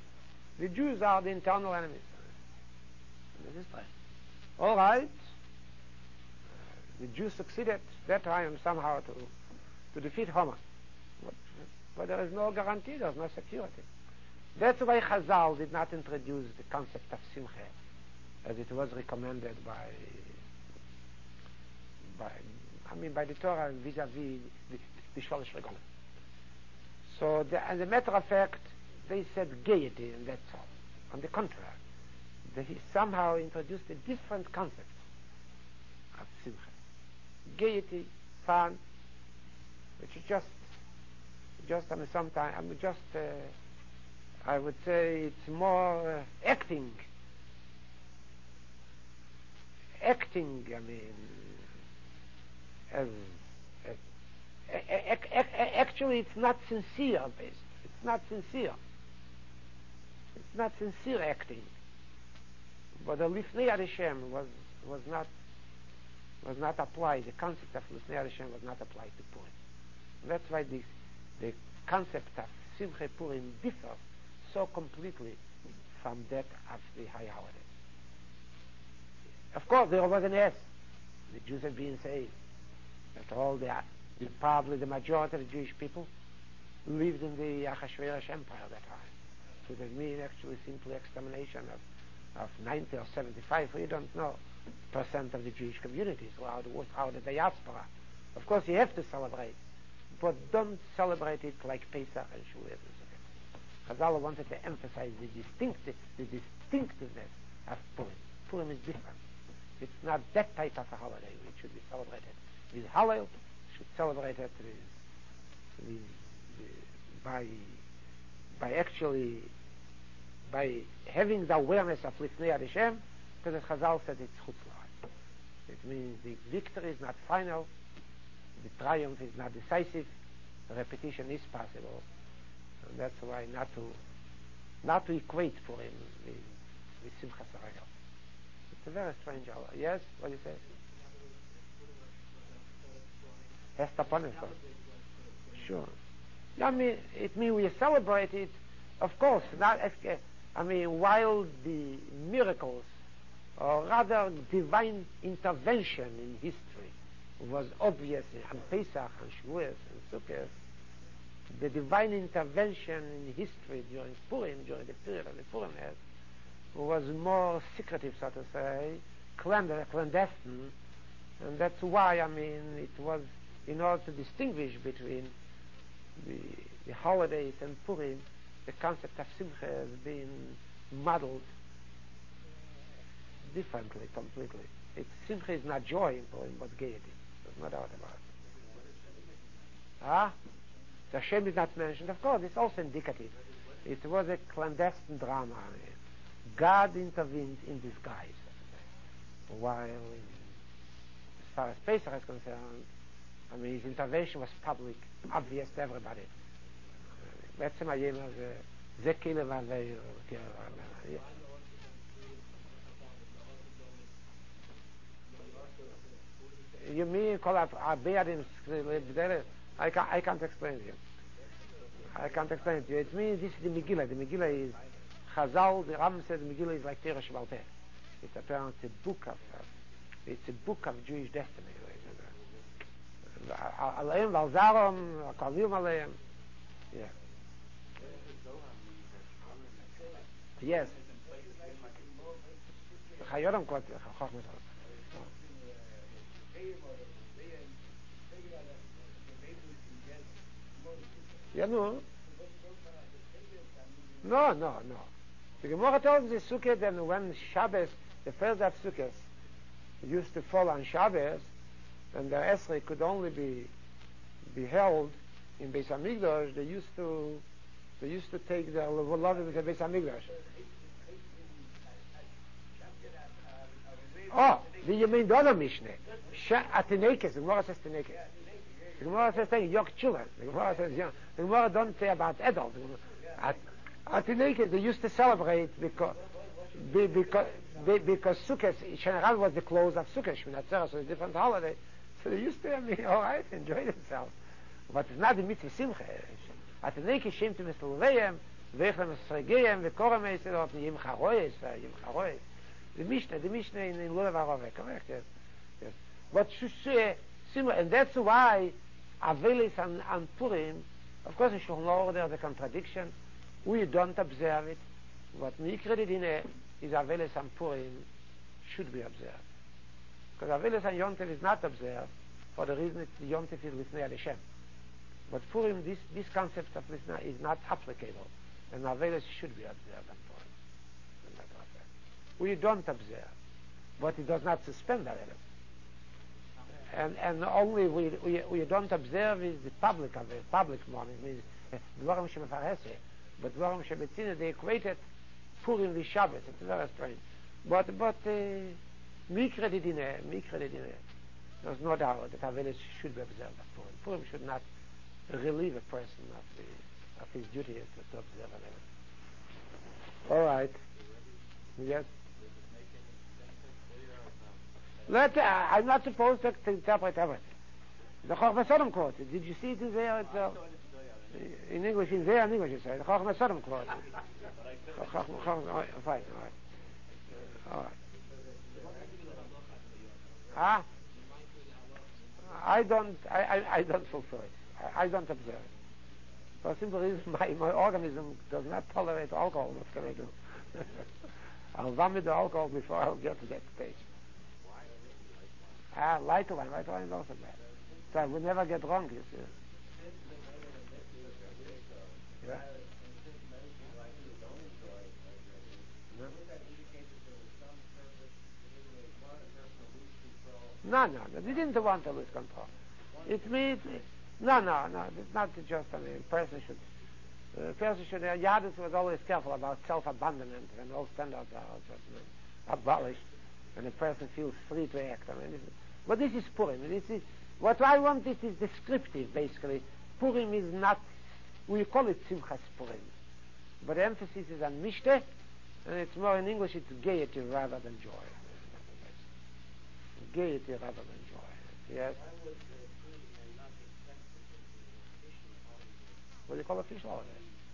The Jews are the internal enemies. This is right. All right. The Jews succeeded that time somehow to defeat Haman. But there is no guarantee, there is no security. That's why Chazal did not introduce the concept of Simcha as it was recommended by the Torah vis-a-vis the Sholosh Regalim. So, as a matter of fact, they said gaiety, and that's all. On the contrary, they somehow introduced a different concept of Simcha. Gaiety, fun, which is I would say it's more acting, actually it's not sincere based. It's not sincere acting. But the Lifnei Hashem was not applied. The concept of Lifnei Hashem was not applied to Purim. That's why the concept of Simcha Purim differs so completely from that of the high holidays. Of course, there was an S. The Jews had been saved. That all probably the majority of the Jewish people lived in the Achashverosh Empire at that time. So that means actually simply extermination of 90 or 75, we don't know, % of the Jewish communities, or out the diaspora. Of course, you have to celebrate, but don't celebrate it like Pesach and Shavuot and so on. Chazal wanted to emphasize the distinctiveness of Purim. Purim is different. It's not that type of a holiday which should be celebrated with Hallel, should celebrate it by having the awareness of Lifnei Hashem, because as Chazal said, it's chutzlach. It means the victory is not final, the triumph is not decisive, repetition is possible, and that's why not to equate Purim with Simchas Regel. It's a very strange hour. Yes, what do you say? Hester Ponefo. Sure. It means we celebrate it, of course, while the miracles, or rather divine intervention in history, was obvious on Pesach and Shavuot and Sukkot, the divine intervention in history during Purim, during the period of the Purim, was more secretive, so to say, clandestine, and that's why, it was in order to distinguish between the holidays and Purim, the concept of Simcha has been modeled differently, completely. Simcha is not joy in Purim, but gaiety. There's no doubt about it. The Hashem is not mentioned. Of course, it's also indicative. It was a clandestine drama. God intervened in disguise. While, as far as Pesach is concerned, his intervention was public, obvious to everybody. בעצם הימר זה כאילו והוויר. You mean call up Abiadim? I can't explain it to you. I can't explain it to you. It means this is the Megillah. The Megillah is Chazal. The Ram said the Megillah is like Torah Shebal Peh. It's apparently a book of Jewish destiny. Aleim Valzarom, Kalvim Aleim. Yeah. Yes. Chayoram quote Chachmas. Yeah, no. The Gemara tells the Sukkot that when Shabbos, the first day of Sukkot, used to fall on Shabbos, and the Esrei could only be held in Beis Hamikdash, they used to take the Lovim to Beis Hamikdash. Oh, you mean the other Mishnah? Atenekes, the Gemara says Tenekes. The Gemara says young children. The Gemara says young. The Gemara don't say about adults. Atenekes, they used to celebrate because Sukkot, Shana was the close of Sukkot, Shmini Atzeret, so it's a different holiday. So they used to, all right, enjoy themselves. But it's not the mitzvah simcha. Atenekes came to Mr. Leveim, Vechem Sregeyem, Vekorem is it, Yim Charoes, Yim Charoes. The Mishnah in Lulevarove, correct, yes. Yes. But and that's why Avelis and Purim, of course, in Shulchan there's a contradiction. We don't observe it. What Mikra Dine is Avelis and Purim should be observed. Because Avelis and Yontif is not observed for the reason that Yontif is Lifnei Hashem. But Purim, this concept of Lifnei is not applicable. And Avelis should be observed on Purim. We don't observe. But it does not suspend Avelis. And only we don't observe is the public mourning, means Dvarim Shemefarese. But Dvarim Shebetzina, they equated Purim with Shabbos. It's very strange. But Mikra Didine, there's no doubt that Avelis should be observed at Purim. Purim should not relieve a person of his duty to observe Avelis. All right. Yes. I'm not supposed to interpret everything. The Chochmah Sodom quoted. Did you see it in there itself? In English, in English it says. The Chochmah Sodom quoted. Fine, all right. Huh? I don't fulfill it. I don't observe it. For a simple reason, my organism does not tolerate alcohol. What can I do? I'll vomit the alcohol before I'll get to that stage. Light wine is also bad. So I would never get drunk, you see. Yeah. No, they didn't want to lose control. It means, no, it's not just, person should, Yadus was always careful about self-abandonment when all standards are just abolished, and a person feels free to act. But this is Purim. What I want is descriptive, basically. Purim is not, we call it Simchas Purim, but the emphasis is on Mishteh, and it's more in English, it's gaiety rather than joy. Gaiety rather than joy. Yes? What do you call official holiday?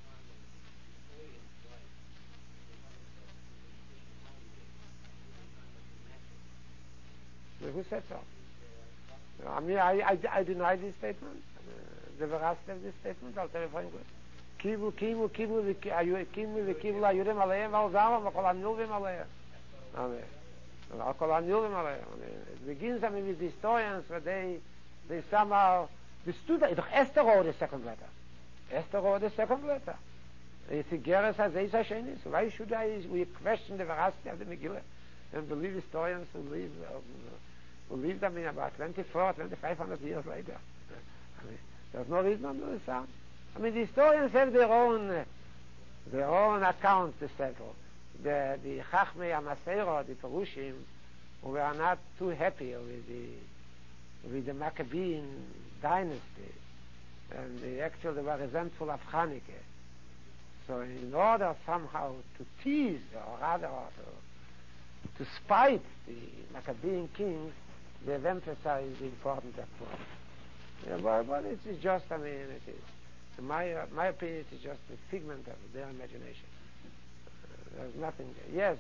Who said so? I mean, I deny this statement. The veracity of this statement, I'll tell you for English. Kivu v'kivu l'ayudim aleim v'alzama v'kol anilvim aleim. Amen. V'kol anilvim aleim. It begins, with the historians where they somehow, the student, doch Esther wrote the second letter. It's a Geras Hazei Sashenis. Why should we question the veracity of the Megillah and believe historians who live them in about 2,500 years later? There's no reason under the sun. The historians have their own account to settle. The Chachmei Amasero, the Perushim, were not too happy with the Maccabean dynasty, and they were resentful of Chanukah. So in order somehow to tease, or rather to spite the Maccabean kings, they've emphasized the importance of Purim. But it's just, it is. In my opinion, it's just a figment of their imagination. There's nothing there.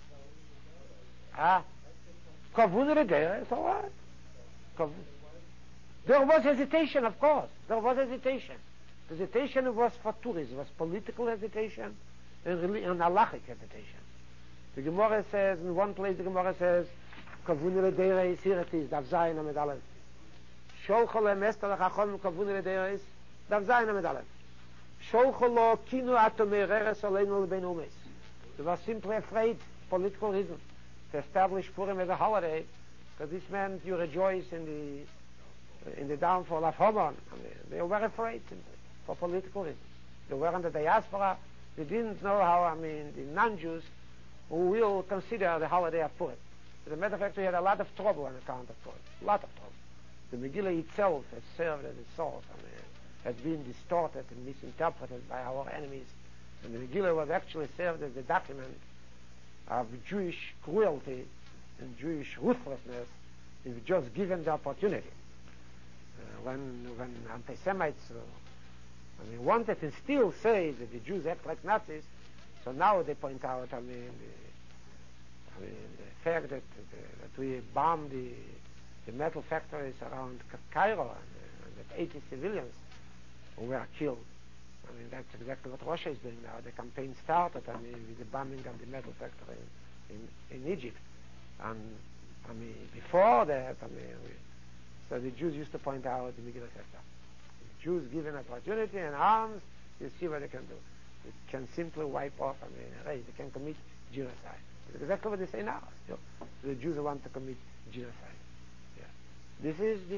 Yes. Kavun there, so what? There was hesitation, of course. There was hesitation. Hesitation was for tourism. It was political hesitation and halachic hesitation. The Gemara says, in one place the Gemara says, Kavun Redere is here it is, Dav Zayin Amid Aleph. Sholchole Mester Chachon Kavun Redere is, Dav Zayin Amid Aleph. Sholcholo Kinu Atomereres Aleinu Lebein Umes. They were simply afraid, political reason, to establish Purim as a holiday, because this meant you rejoice in the downfall of Haman. They were afraid for political reasons. They were in the diaspora. They didn't know how, the non-Jews who will consider the holiday of Purim. As a matter of fact, we had a lot of trouble on account of Purim. A lot of trouble. The Megillah itself has served as a source. Has been distorted and misinterpreted by our enemies. And the Megillah was actually served as a document of Jewish cruelty and Jewish ruthlessness if just given the opportunity. When anti-Semites I mean, wanted and still say that the Jews act like Nazis, so now they point out, I mean, the fact that we bombed the metal factories around Cairo and that 80 civilians were killed. I mean, that's exactly what Russia is doing now. The campaign started, I mean, with the bombing of the metal factory in Egypt. And, I mean, before that, I mean, so the Jews used to point out the Megillah Esther. The Jews given opportunity and arms, you see what they can do. They can simply wipe off, I mean, right, they can commit genocide. That's exactly what they say now. You know, the Jews want to commit genocide. Yeah.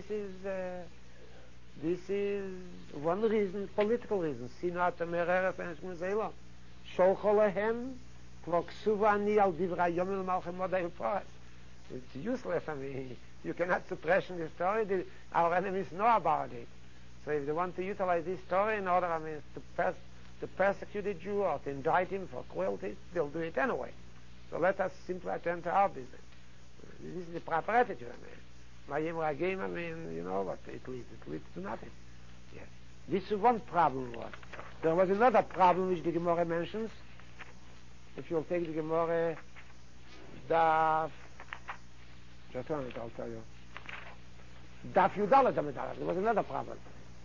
This is one reason, political reason. Sinat Mereret and Shmuzeila. Sholcho lehem, kloksuva ani al divra yomil malchem modai upas. It's useless. I mean, you cannot suppress the story. Our enemies know about it. So if they want to utilize this story in order, I mean, to persecute a Jew or to indict him for cruelty, they'll do it anyway. So let us simply attend to our business. This is the proper attitude, I mean. Mayim Ragim, I mean, you know what it leads to nothing. Yeah. This is one problem was. There was another problem which the Gemara mentions. If you'll take the Gemara, just a minute, I'll tell you. Daf Yudalet Amidalad. There was another problem.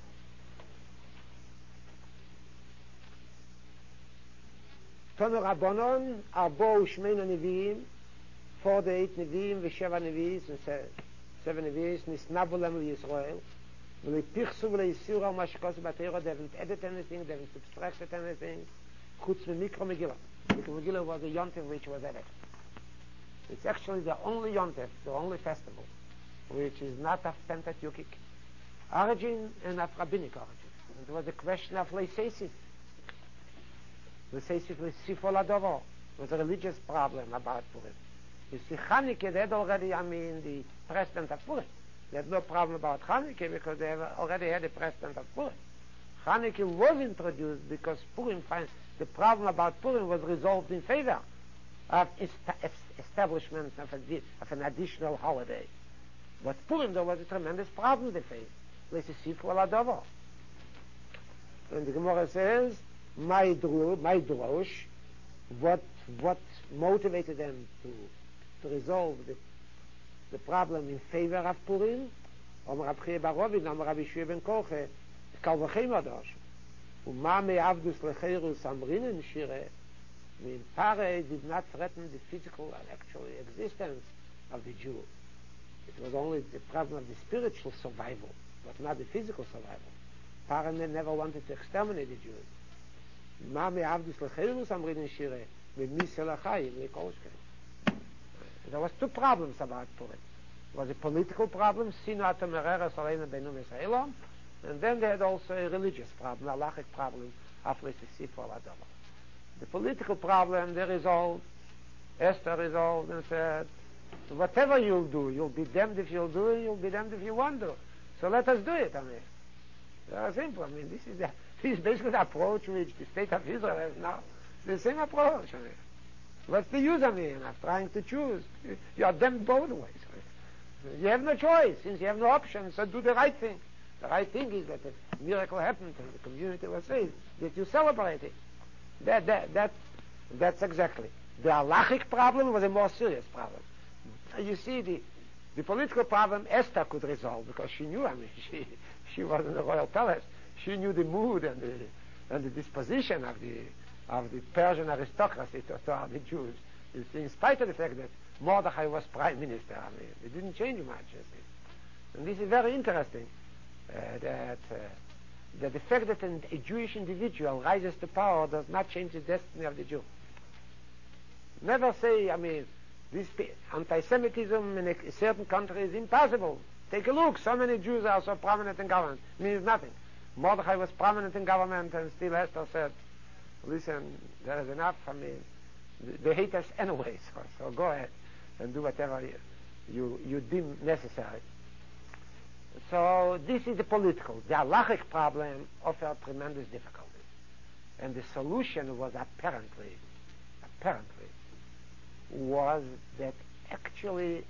Tomer Rabbanon, Arbo Ushmein Nevi'im, 48 Nevi'im, Vesheva Nevi'is, and 7 Nevi'is, Nisnabulem Yisrael, V'lepichsu v'leisir al mashkos b'teira, they haven't added anything, they haven't subtracted anything, chutz Mikro Megillah. Mikro Megillah was a yontif which was added. It's actually the only yontif, the only festival, which is not of Pentateuchic origin and of rabbinic origin. It was a question of Leisesis. Leisesis Sifo Ladovo. It was a religious problem about Purim. You see, Chanukah, they had already, I mean, the precedent of Purim. They had no problem about Chanukah because they already had the precedent of Purim. Chanukah was introduced because the problem about Purim was resolved in favor of establishment of an additional holiday. But Purim, there was a tremendous problem they faced. Let's see for Ladovo. And the Gemara says, my drosh, what motivated them to resolve the problem in favor of Purim? Om Rab Chia bar Ravin, Om Rabbi Shua ben Koche, Kal v'chein adosh. Uma me'avdus lecheirus amrinen shire, mean Pare did not threaten the physical and actual existence of the Jew. It was only the problem of the spiritual survival, but not the physical survival. Pare never wanted to exterminate the Jews. Ma me'avdus lecheirus amrinen shire, ve'misel achayim le'kolshkein. There was two problems about Purim. There was a political problem, Sinat Mereres Aleinu Beinu Yisraelim, and then they had also a religious problem, a halachic problem, after Sifo Ladova. The political problem, they resolved, Esther resolved and said, whatever you'll do, you'll be damned if you'll do it, you'll be damned if you won't do it. So let us do it, I mean. Very simple. I mean, this is basically the approach which the state of Israel has now. It's the same approach, I mean. What's the use, I mean, of trying to choose? You are damned both ways. You have no choice. Since you have no option, so do the right thing. The right thing is that a miracle happened and the community was saved, that you celebrate it. That's exactly. The halachic problem was a more serious problem. You see, the political problem Esther could resolve because she knew, I mean, she was in the royal palace. She knew the mood and the disposition of the Persian aristocracy to the Jews. You see, in spite of the fact that Mordechai was prime minister, I mean, it didn't change much. And this is very interesting, that the fact that a Jewish individual rises to power does not change the destiny of the Jew. Never say, I mean, this anti-Semitism in a certain country is impossible. Take a look, so many Jews are so prominent in government. It means nothing. Mordechai was prominent in government and still Esther said, listen, there is enough, I mean, they hate us anyway, so go ahead and do whatever you deem necessary. So this is the political. The halachic problem offered tremendous difficulties. And the solution was apparently, was that actually,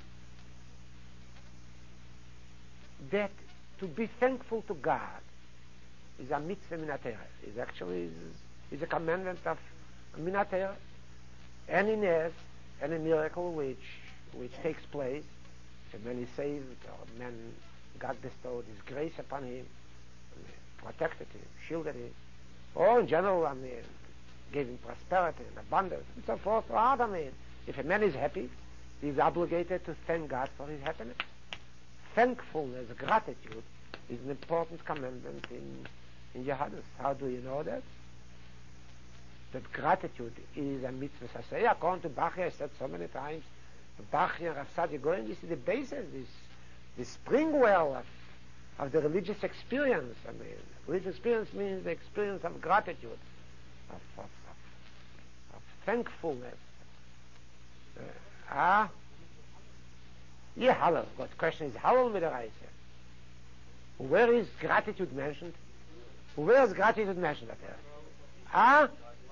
that to be thankful to God is a mitzvah minatera. Is actually is a commandment of minatera. Any nes, any miracle which takes place, and when he's saved, or man, God bestowed His grace upon him, protected him, shielded him, or in general, gave him prosperity and abundance, and so forth. If a man is happy, he's obligated to thank God for his happiness. Thankfulness, gratitude, is an important commandment in Yehadus. How do you know that? That gratitude is a mitzvah. According to Bachya, I said so many times, Bachya and Rav Saadia Gaon, this is the basis, the spring well of the religious experience. Religious experience means the experience of gratitude, of thankfulness. Yeah, Hallel. But the question is, Hallel with the Reise? Where is gratitude mentioned? Where is gratitude mentioned at there?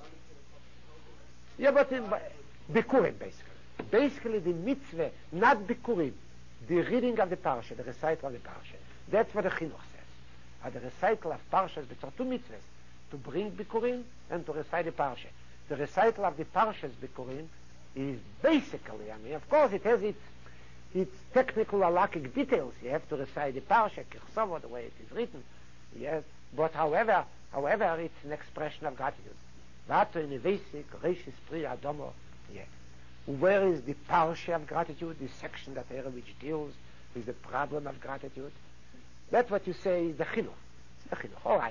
Yeah, but Bikurim, basically. Basically, the mitzvah, not Bikurim, the reading of the Parsha, the recital of the Parsha. That's what the Chinuch says. The recital of Parshas, there are two mitzvahs, to bring Bikurim and to recite the Parsha. The recital of the Parshas Bikurim is basically, of course it has its technical halachic details. You have to recite the Parsha, Kirsova, the way it is written. Yes, but however, it's an expression of gratitude. Vato in a basic, Reishis Pri Adomo, yeah. Where is the Parsha of gratitude, the section that here which deals with the problem of gratitude? That's what you say is the Chinuch. It's the Chinuch, all right.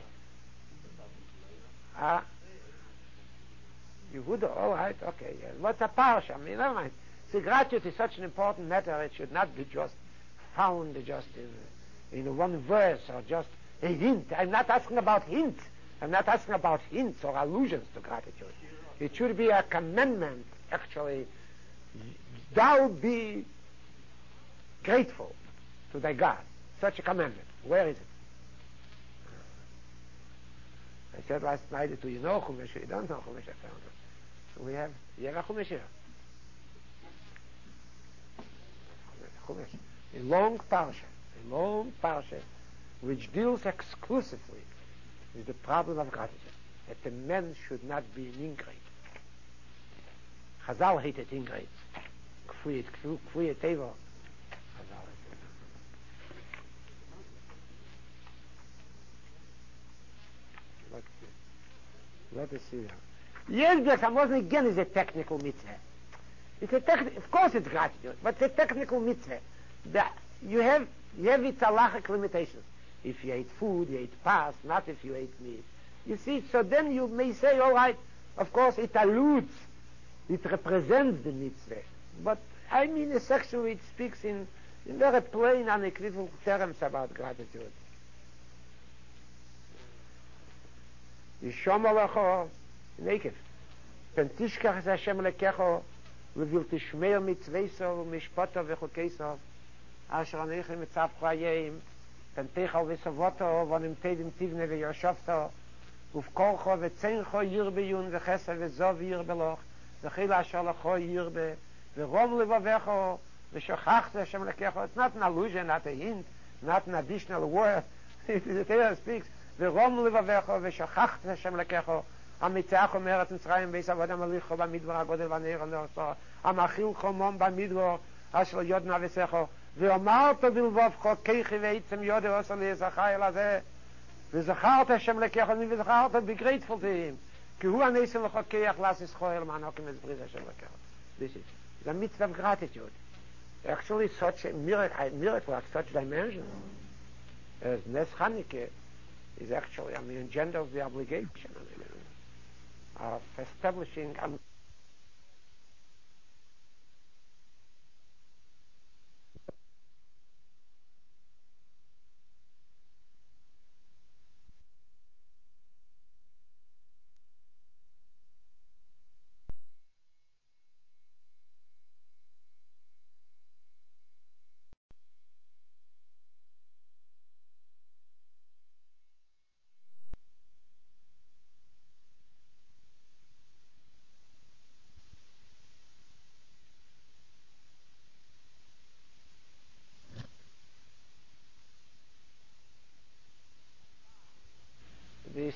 Yehuda, all right, okay. Yeah. What's a Parsha? Never mind. See, gratitude is such an important matter, it should not be just found just in one verse or just a hint. I'm not asking about hints. I'm not asking about hints or allusions to gratitude. It should be a commandment, actually. Thou be grateful to thy God. Such a commandment. Where is it? I said last night, do you know Chumash? You don't know Chumash. So you have a Chumash here. Chumash. A long parsha, which deals exclusively with the problem of gratitude, that the man should not be an ingrate. Chazal hated ingrates. Kfuyet Teva. Chazal hated. Let us see. Yes, because Hamosne again is a technical mitzvah. Of course it's gratitude, but it's a technical mitzvah. You have its halachic limitations. If you ate food, you ate pas, not if you ate meat. You see, so then you may say, all right, of course it alludes, it represents the mitzvah. But I mean a section which speaks in very plain and equivocal terms about gratitude. Yishom Alecho, Nekev. Pen tishkach es Hashem lekecho, levil tishmeir mitzveiso, mishpato v'chokeiso, asher anechem mitzav chayim, pen techal v'savoto, vonim tedim tivne v'yoshovto, ufkolcho v'tzencho yirbeyun v'chesa v'zov yirbeloch, v'chil asher lecho yirbe, v'rom levavecho, v'shochach es Hashem lekecho. It's not an allusion, not a hint, not an additional word. The Torah speaks, ורום לבבך ושכחת השם לקחו המצאך אומרת מצרים ביס עבוד המליכו במדבר הגודל והנער הנעשו המאכיל חומום במדבר אשר יוד נבסכו ואמרת בלבבך כיכי ועצם יוד ועשר ליזכה אל הזה וזכרת השם לקחו וזכרת be grateful to him כי הוא הניסם לך כיח לעשיס חוהל מענוקים את השם לקחו. This is the mitzvah of gratitude. Actually such a miracle of such dimensions as Nes Chanukah is actually, engenders the obligation of establishing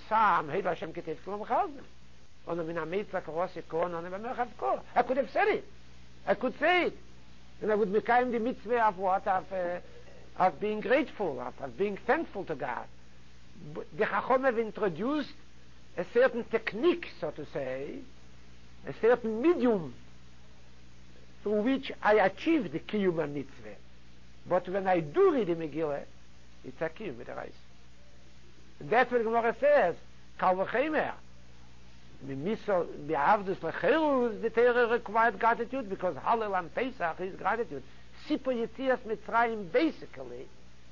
Psalm, Hey Hashem Ketev Kulom Chazdim. On in a Mitzvah Korose Kon, on a Merchav Kol. I could have said it. I could say it. And I would become the mitzvah of what? Of being grateful, of being thankful to God. But the Chacham have introduced a certain technique, so to say, a certain medium through which I achieve the Kiyum mitzvah. But when I do read the Megillah, it's a Kiyum with the Reis. That's what the Gemara says. Kal v'chemer. Be'avdus lecherus, the Torah required gratitude because Hallel and Pesach is gratitude. Sipo Yetzias Mitzrayim basically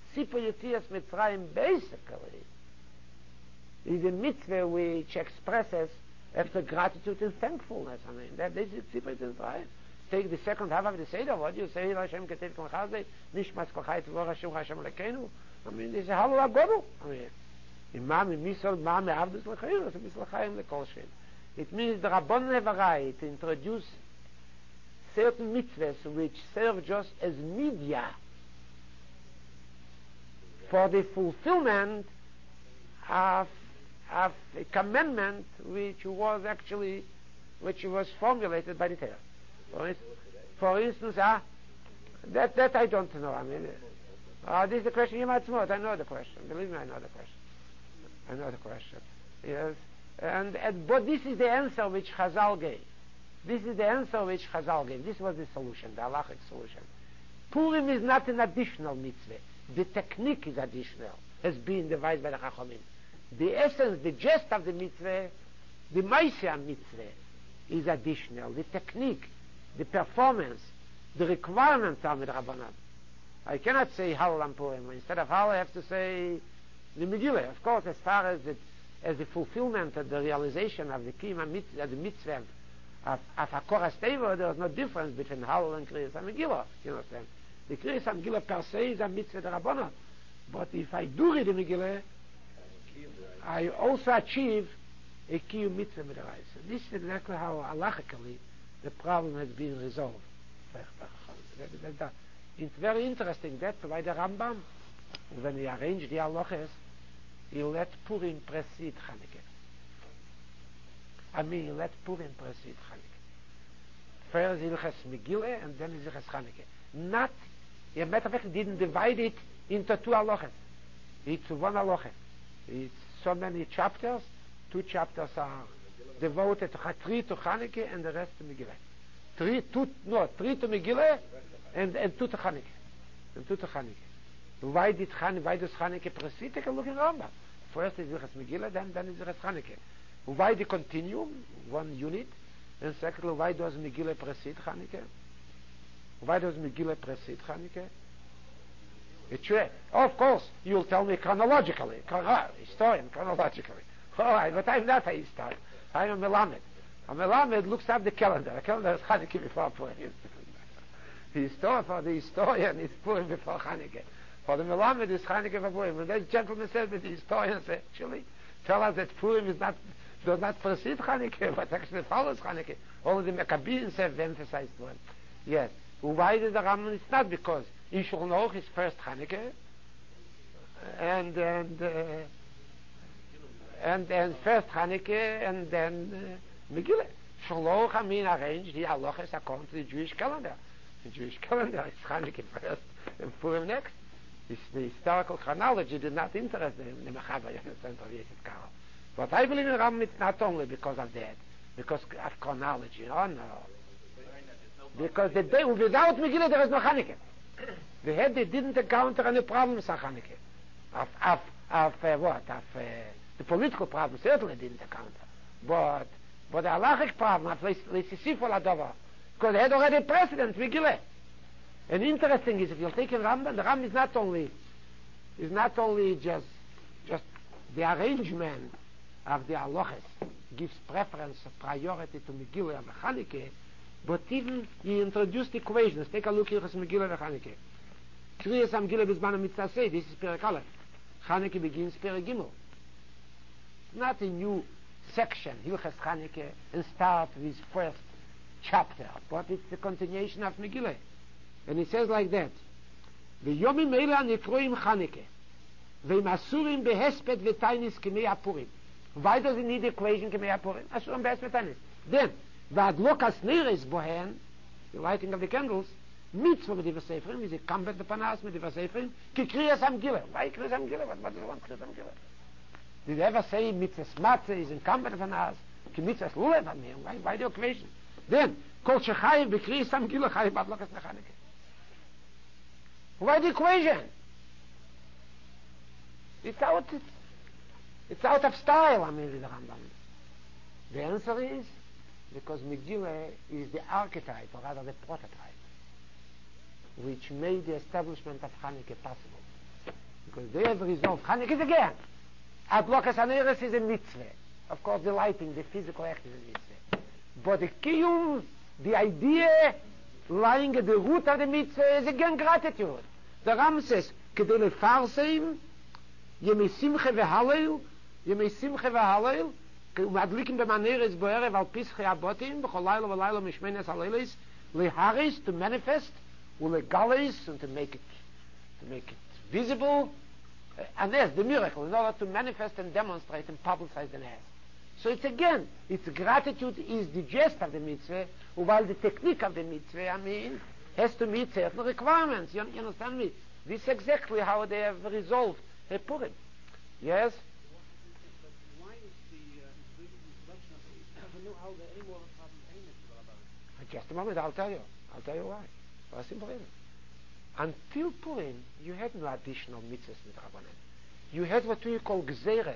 is a mitzvah which expresses after gratitude and thankfulness. I mean, that is Sipo Yetzias Mitzrayim. Take the second half of the Seder, what you say, Hashem Ketev Kol Chazei, Nishmas Kol Chai Tzvor Hashem Hashem Lekeinu. I mean, this is Hallel HaGodel. I mean, Imam Misol Ma Me'avdus Lecherus, Misol Chaim Lekol Shem. It means the Rabban have a right to introduce certain mitzvahs which serve just as media for the fulfillment of a commandment which was formulated by the Torah. For instance, that I don't know. I mean, this is the question you might know. I know the question. Believe me, I know the question. Yes. But this is the answer which Chazal gave. This was the solution, the halachic solution. Purim is not an additional mitzvah. The technique is additional, has been devised by the Chachamim. The essence, the gist of the mitzvah, the Maaseh mitzvah, is additional. The technique, the performance, the requirements are with Rabbanan. I cannot say Hallel and Purim. Instead of Hallel, I have to say the Megillah. Of course, as far as the fulfillment and the realization of the Kiyum mitzvah, the mitzvah of HaKoras Teva, there is no difference between Hallel and Kriyas HaMegillah. You understand? The Kriyas HaMegillah per se is a mitzvah de Rabbanan. But if I do read the Megillah, I also achieve a Kiyum mitzvah with the Reis. This is exactly how halachically the problem has been resolved. It's very interesting. That's why the Rambam, when he arranged the halachas, he let Purim precede Chanukah. He let Purim precede Chanukah. First Hilchas Megillah and then Hilchas Chanukah. Not, as a matter of fact, he didn't divide it into two halachas. It's one halacha. It's so many chapters. 2 chapters are devoted to 3 to Chanukah and the rest to Megillah. 3 to Megillah and 2 to Chanukah. Why does Chanukah precede? Take a look in Rambam. First is Hilchas Megillah, then is Hilchas Chanukah. Why the continuum, one unit, and secondly, why does Megillah precede Chanukah? It's true. Oh, of course, you'll tell me chronologically. Historian, chronologically. All right, but I'm not a historian. I'm a Melamed. A Melamed looks up the calendar. The calendar is Chanukah before Purim. For the historian, it's Purim before Chanukah. For the Melamed, it's Chanukah before Purim. And that gentleman said that the historians actually tell us that Purim does not precede Chanukah, but actually follows Chanukah. Only the Maccabees have emphasized one. Yes. Why did the Rambam? It's not because in Shulchan Aruch is first Chanukah, and first Chanukah, and then Megillah. Shulchan Aruch, arranged the halachas according to the Jewish calendar. The Jewish calendar is Chanukah first and Purim next. The historical chronology did not interest the Mechaber, you understand, of Yosef Karo. But I believe in Rambam it's not only because of that, because of chronology. Oh no. Because the day without Megillah there is no Chanukah. They didn't encounter any problems of Chanukah. The political problem certainly didn't encounter. But the halachic problem of Leisisifol Adova, because they had already precedent, Megillah. And interesting is, if you take a Rambam, the Rambam is not only just the arrangement of the halachas gives preference, priority to Megillah and Chanukah, but even he introduced equations. Take a look here at Megillah and Chanukah. Kriyas HaMegillah B'zman HaMitzvah say, this is Perek Aleph. Chanukah begins Perek Gimel. Not a new section, Hilchas Chanukah, and start with first chapter, but it's the continuation of Megillah. And he says like that, V'yomim eila nikroim Chanukah, v'im asurim behesped v'tainis k'mei HaPurim. Why does it need the equation to make Purim? That's what best with tennis. Then, Vadlokas Neres Bohen, the lighting of the candles, mitzvah with the Seferim, is a combat the Panas with the Seferim, ki Kriyas Amgila. Why Kriyas Amgila? What does it want Kriyas Amgila? Did they ever say mitzvah Matzah is in combat the Panas, ki mitzvah Lulev Amir? Why the equation? Then, Kol Shechayiv B'Kriyas Amgila Chayiv Vadlokas Nechaneke. Why the equation? It's out of style, I mean, the Rambam. The answer is because Megillah is the archetype, or rather the prototype, which made the establishment of Hanukkah possible. Because they have resolved Hanukkah is again. Adlokas Haneres is a mitzvah. Of course, the lighting, the physical act is a mitzvah. But the kiyum, the idea lying at the root of the mitzvah is again gratitude. The Ram says, Kedele Farseim, Yemei Simcha v'Halel, Yemei Simcha v'Halel, ומדליקים במנרס בערב על פסחי הבוטים, בכל לילה ולילה משמינס הליlis, להריס, to manifest, ולגליס, and to make it visible, and that's the miracle, in order to manifest and demonstrate and publicize the nest. So it's again, its gratitude is the gist of the mitzvah, while the technique of the mitzvah, I mean, has to meet certain requirements. You understand me? This is exactly how they have resolved Purim. Yes? Just a moment, I'll tell you why. For a simple reason. Until Purim, you had no additional mitzvahs with Rabbanan. You had what we call Gzeres.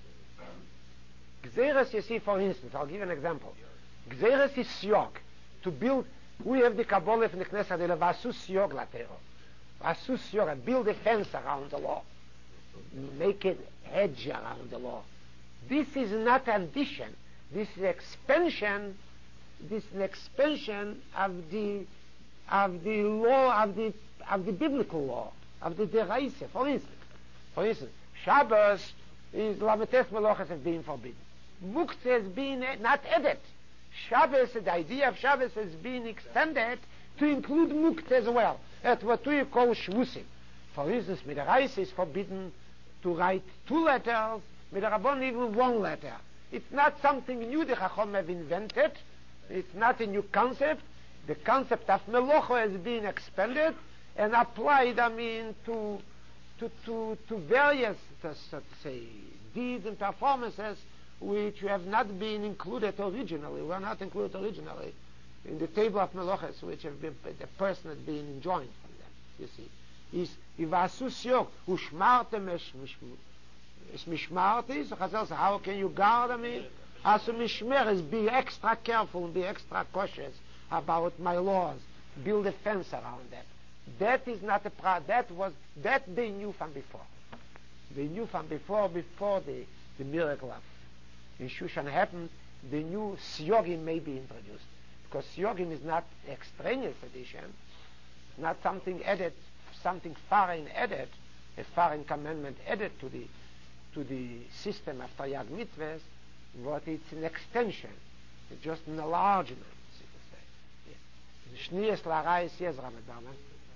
Gzeres, you see, for instance, I'll give you an example. Gzeres is Siyog. To build, we have the Kabbalah from the Knesset, Vasu Siyog Latero. Vasu Siyog, build a fence around the law. Make it hedge around the law. This is not addition. This is expansion. This is an expansion of the law of the biblical law of the deraisa. For instance, Shabbos is Lametes Melochas has been forbidden. Muktzah has been not added. Shabbos, the idea of Shabbos has been extended to include Muktzah as well. At what we call Shvusim. For instance, with the Reise is forbidden to write 2 letters. With the Rabbon even 1 letter. It's not something new the Chacham have invented. It's not a new concept. The concept of Melocha has been expanded and applied, I mean, to various, so to say, deeds and performances which have not been included originally, were not included originally in the table of Melochas, which have been, the person has been enjoined from them, you see. Is Ivasu Syok, Ushmartem es Mishmarti, so Chazal says, how can you guard, I mean? As a mishmer is be extra careful, be extra cautious about my laws. Build a fence around that. That is not a that they knew from before. They knew from before the miracle of in Shushan happened. They knew Siyogim may be introduced because Siyogim is not extraneous addition, not something added, something foreign added, a foreign commandment added to the system of Taryag mitzvahs. But it's an extension. It's just an enlargement, so to say. Shnias Larais, yes, Ramadan.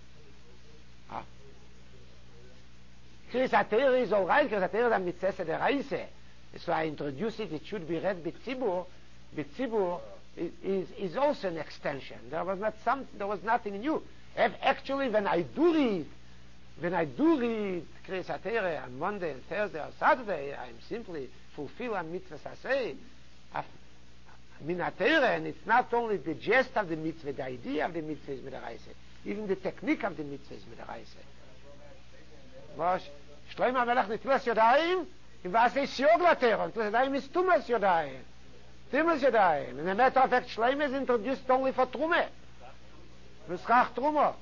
Chris Ateri is all right, because Ateri is a mitzvah de Reise. So I introduce it, it should be read B'tzibur. B'tzibur is also an extension. There was nothing new. Actually, when I do read Chris Ateri on Monday and Thursday or Saturday, I'm simply fulfill a mitzvah saseh, minatera, and it's not only the gist of the mitzvah, the idea of the mitzvah is midaraise, even the technique of the mitzvah is midaraise. Was Shlomo HaMelech nitlas yodayim, and was is Siyog Latero, nitlas yodayim is Tumas Yodayim. Tumas Yodayim. And a matter of fact, Shlomo is introduced only for Trumah. Mischach Trumah.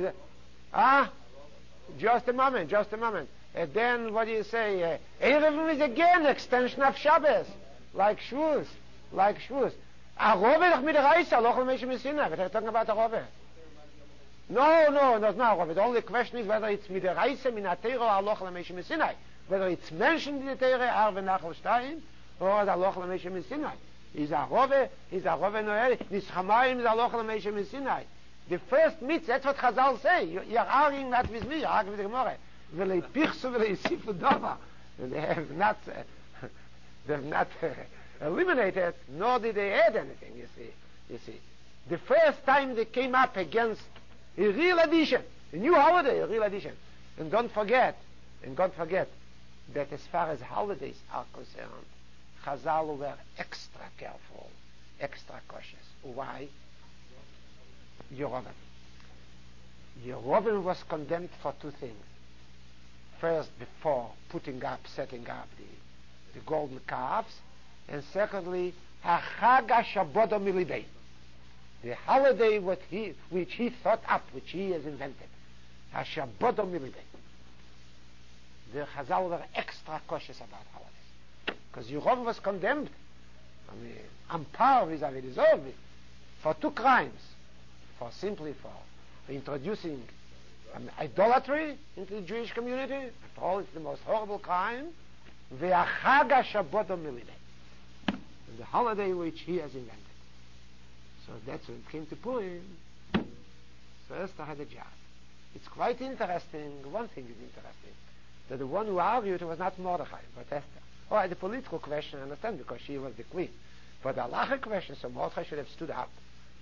Just a moment. And then what do you say? Erev is again extension of Shabbos, like Shavuos. A Rove doch mit der Reise, Aloch l'Meshe Messina. What are you talking about a Rove? No, that's not a Rove. The only question is whether it's mit der Reise, min Atero, Aloch l'Meshe Messina. Whether it's mentioned in the Teire, Arve Nachal Stein, or Aloch l'Meshe Messina. Is a Rove Noel, Nischamayim is Aloch l'Meshe Messina. The first mitzvah, that's what Chazal say. You're arguing not with me, you're arguing with the Gemara. They have not They've not eliminated, nor did they add anything, you see. The first time they came up against a real addition, a new holiday, a real addition. And don't forget, that as far as holidays are concerned, Chazal were extra careful, extra cautious. Why? Yerovim. Yerovim was condemned for two things. First, before setting up the golden calves, and secondly, Hachag HaShabbodo Milidei, the holiday which he thought up, which he has invented. HaShabbodo Milidei. The Chazal were extra cautious about holidays, because Yerovim was condemned. On par vis-à-vis the Zohar, for two crimes, for introducing idolatry into the Jewish community. After all, it's the most horrible crime. Ve'achag HaShabbodo Milidei, the holiday which he has invented. So that's when it came to Purim. So Esther had a job. It's quite interesting. One thing is interesting, that the one who argued was not Mordechai, but Esther. Oh, the political question, I understand, because she was the queen. But the halachic question, so Mordechai should have stood up.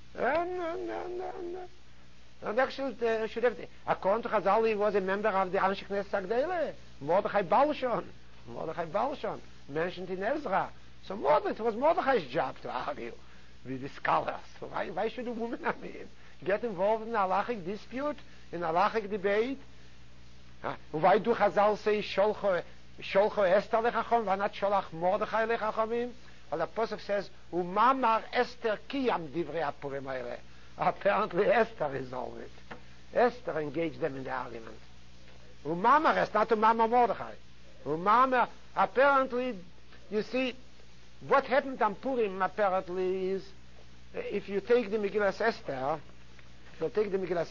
And actually, should have. According to Chazal, he was a member of the Anshe Knesset Agdele. Mordechai Balshon, mentioned in Ezra. So it was Mordechai's job to argue with the scholars. So why should a woman, get involved in a halachic dispute, in a halachic debate? Why do Chazal say Sholcho Esther lechachom, why not Sholach Mordechai lechachomim? Well, the Pasuk says, Umamar Esther kiyam divrei Purim haele. Apparently Esther resolved it. Esther engaged them in the argument. Umamar is not Umamar Mordechai. Umamar, apparently, you see, what happened on Purim apparently is, if you take the Megillas Esther, you take Megillas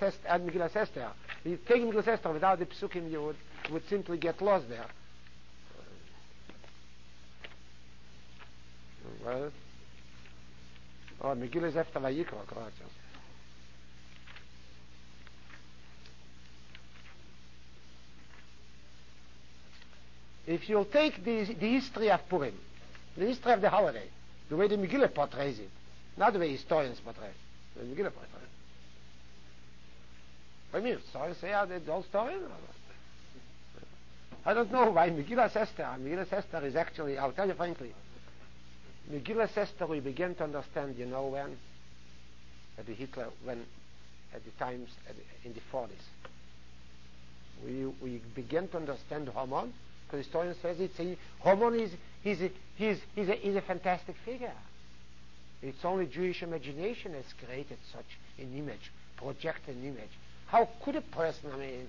Esther without the Psukim, you would simply get lost there. Well, Megillas Esther Vayikra, correct. If you'll take the history of Purim, the history of the holiday, the way the Megillah portrays it, not the way historians portray it, the Megillah portrays it. What do you mean? Historians say the whole story? I don't know why Megillah Esther is actually, I'll tell you frankly, Megillah Esther we began to understand, you know when? At the times, in the 40s. We began to understand Haman, because the historian says Haman is a fantastic figure. It's only Jewish imagination has created such an image, projected an image. How could a person,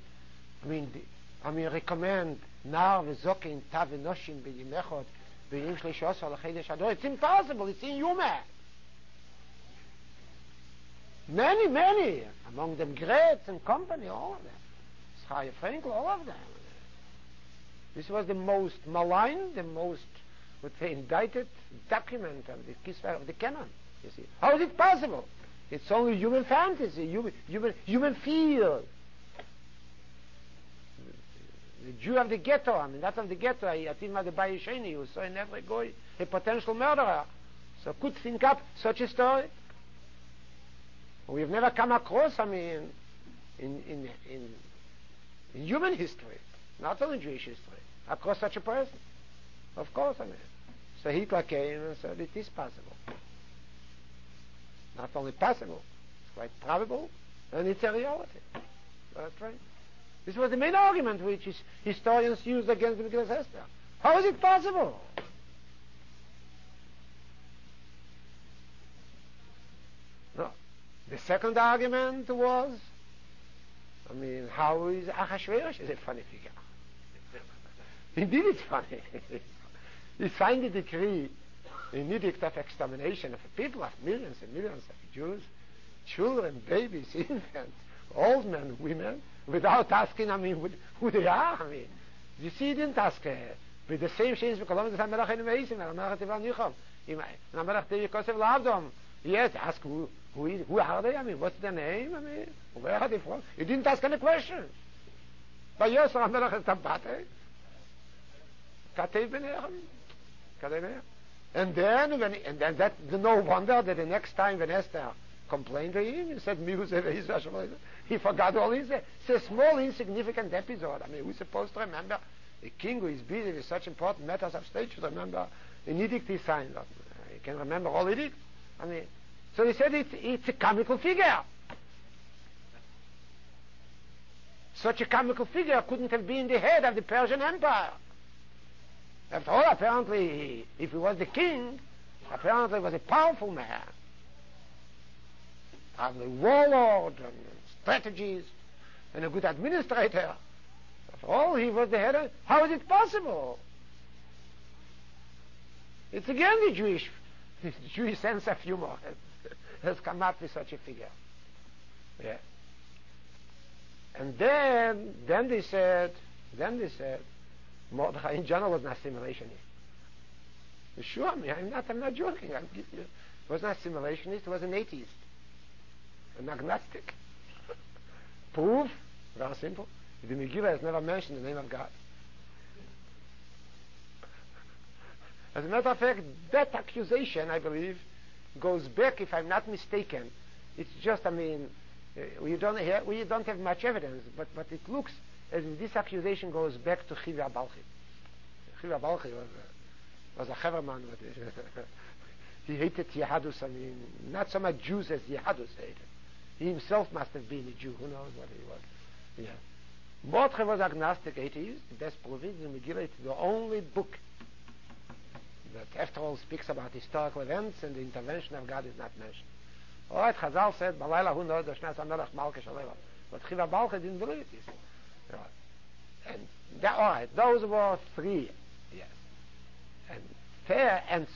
recommend Nar v'zokin tav v'noshim b'yimechot b'yim shlishos al-chedesh ador? It's impossible. It's inhuman. Many, among them Gretz and company, all of them. Chaya Frankel, all of them. This was the most maligned, the most, would say, indicted document of the Kisvei of the canon. You see, how is it possible? It's only human fantasy, human feel. The Jew of the ghetto, not of the ghetto, Yatim the Bayesheni, who saw in every goy a potential murderer, so could think up such a story. We've never come across, in human history, not only Jewish history, across such a person. Of course, So Hitler came and said it is possible. Not only possible, it's quite probable, and it's a reality. That's right. This was the main argument which historians used against the Megillas Esther. How is it possible? No. The second argument was, how is Achashverosh is a funny figure? Indeed it's funny. He signed a decree, an edict of extermination of a people, of millions and millions of Jews, children, babies, infants, old men, women, without asking, who they are. You see, he didn't ask, with the same shades of Columbus, HaMelech in Meisim, HaMelech Tivan Yichom, HaMelech Tevi Kosev Lavdom. Yes, ask who are they? What's their name? Where are they from? He didn't ask any questions. But yes, HaMelech is Tabate, Katev Benechem, And then, no wonder that the next time when Esther complained to him, he said, he forgot all his. It's a small, insignificant episode. I mean, we're supposed to remember a king who is busy with such important matters of state should remember an edict he signed. He can remember all edicts. I mean, so he said it's a comical figure. Such a comical figure couldn't have been the head of the Persian Empire. After all, apparently, if he was the king, apparently he was a powerful man. Probably warlord and strategist and a good administrator. After all, he was the head of... How is it possible? It's again the Jewish sense of humor has come up with such a figure. Yeah. And then they said, Mordechai in general was not assimilationist. Sure, I mean, I'm not joking. He was not assimilationist, he was an atheist, an agnostic. Proof, very simple. The Megillah has never mentioned the name of God. As a matter of fact, that accusation, I believe, goes back, if I'm not mistaken. It's just, I mean, we don't have much evidence, but it looks as if this accusation goes back to Chiva Balchi. Chiva Balchi was a Heverman, but he hated Yehadus. I mean, not so much Jews as Yehadus hated. He himself must have been a Jew. Who knows what he was? Yeah. Mordechai was agnostic, atheist. The best proof is the Megillah. It's the only book that, after all, speaks about historical events and the intervention of God is not mentioned. All right, Chazal said, Balayla hu noed Shnas HaMelech Malka Shaleva. But Chiva Balchi didn't believe it. And all right, those were three. Yes. And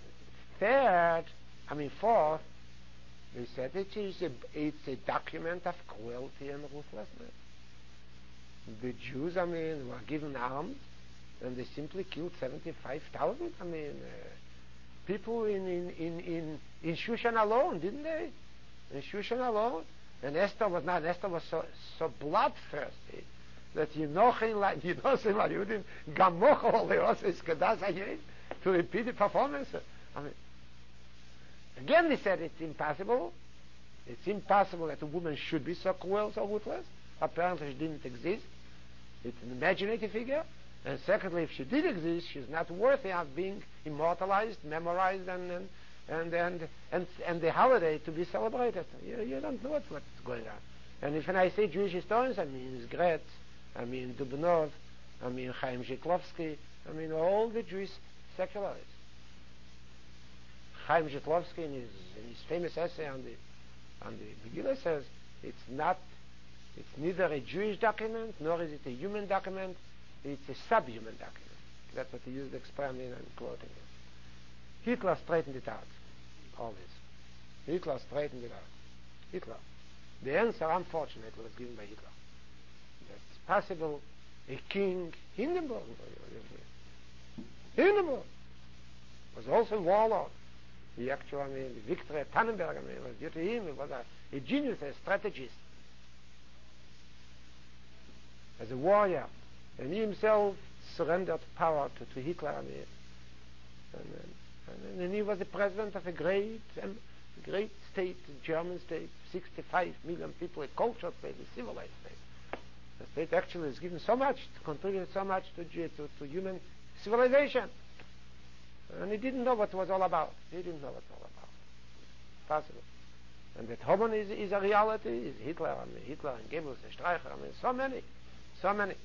fourth, they said it's a document of cruelty and ruthlessness. The Jews, were given arms, and they simply killed 75,000. People in Shushan alone, didn't they? In Shushan alone. And Esther was so bloodthirsty that to repeat the performance. Again they said it's impossible. It's impossible that a woman should be so cruel, so ruthless. Apparently she didn't exist. It's an imaginative figure. And secondly, if she did exist, she's not worthy of being immortalized, memorized, and the holiday to be celebrated. You don't know what's going on. And when I say Jewish historians, I mean Gretz, I mean Dubnov, I mean Chaim Zhitlovsky, I mean all the Jewish secularists. Chaim Zhitlovsky, in his famous essay on the Megillah, says it's neither a Jewish document nor is it a human document. It's a subhuman document. That's what he used the expression in and quoting it. Hitler straightened it out. All this. Hitler straightened it out. Hitler. The answer, unfortunately, was given by Hitler. It's possible a king, Hindenburg was also a warlord. He actually, Victor Tannenberg, was due to him. He was a genius, a strategist. As a warrior. And he himself surrendered power to Hitler. And he was the president of a great state, German state, 65 million people, a cultured state, a civilized state. The state actually has given so much, contributed so much to human civilization. And he didn't know what it was all about. Possible. And that Homan is a reality, is Hitler, Hitler and Goebbels and Streicher, so many.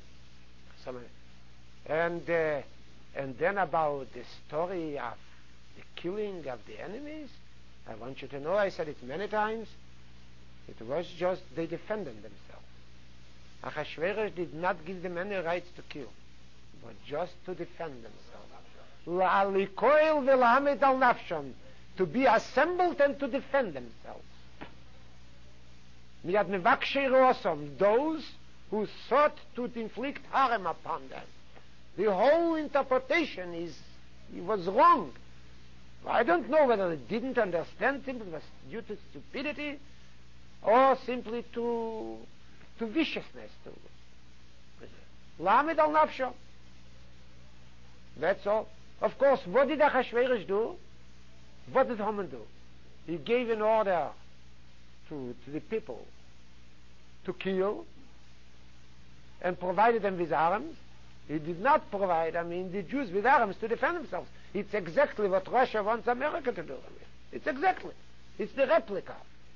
And then about the story of the killing of the enemies, I want you to know, I said it many times, it was just they defended themselves. Achashverosh did not give them any rights to kill, but just to defend themselves. La'alikoil v'lahamed al nafshon, to be assembled and to defend themselves. Miyad mevakshei rosom, those who sought to inflict harm upon them. The whole interpretation was wrong. I don't know whether they didn't understand, simply it was due to stupidity, or simply to viciousness. Lamed al nafsho. That's all. Of course, what did Achashverosh do? What did Haman do? He gave an order to the people to kill and provided them with arms. He did not provide, the Jews with arms to defend themselves. It's exactly what Russia wants America to do. It's exactly. It's the replica.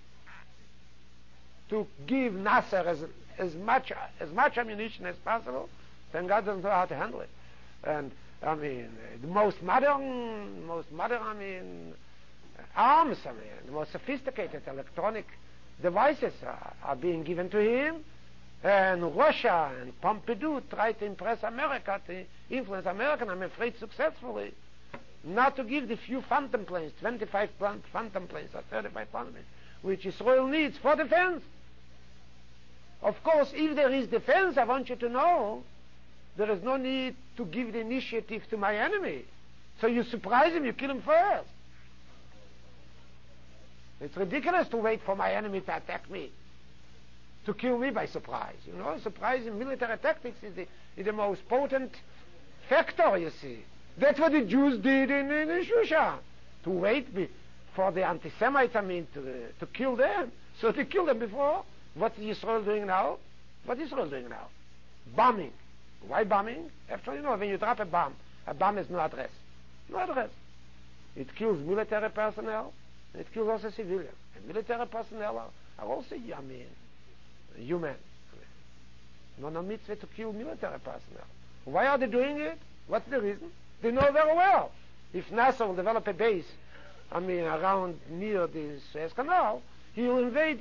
To give Nasser as much ammunition as possible, then God doesn't know how to handle it. And the most modern, arms, the most sophisticated electronic devices are being given to him, and Russia and Pompidou try to impress America, to influence America, and I'm afraid successfully, not to give the few Phantom planes, 25 Phantom planes or 35 Phantom planes, which Israel needs for defense. Of course, if there is defense, I want you to know, there is no need to give the initiative to my enemy. So you surprise him, you kill him first. It's ridiculous to wait for my enemy to attack me, to kill me by surprise. Surprise in military tactics is the most potent factor, you see. That's what the Jews did in Shushan, to wait for the anti-Semites, to kill them. So they killed them before. What is Israel doing now? What is Israel doing now? Bombing. Why bombing? Actually, when you drop a bomb has no address. No address. It kills military personnel, and it kills also civilians. And military personnel are also, human. No mitzvah to kill military personnel. Why are they doing it? What's the reason? They know very well. If Nasser will develop a base, around near the Suez Canal, he will invade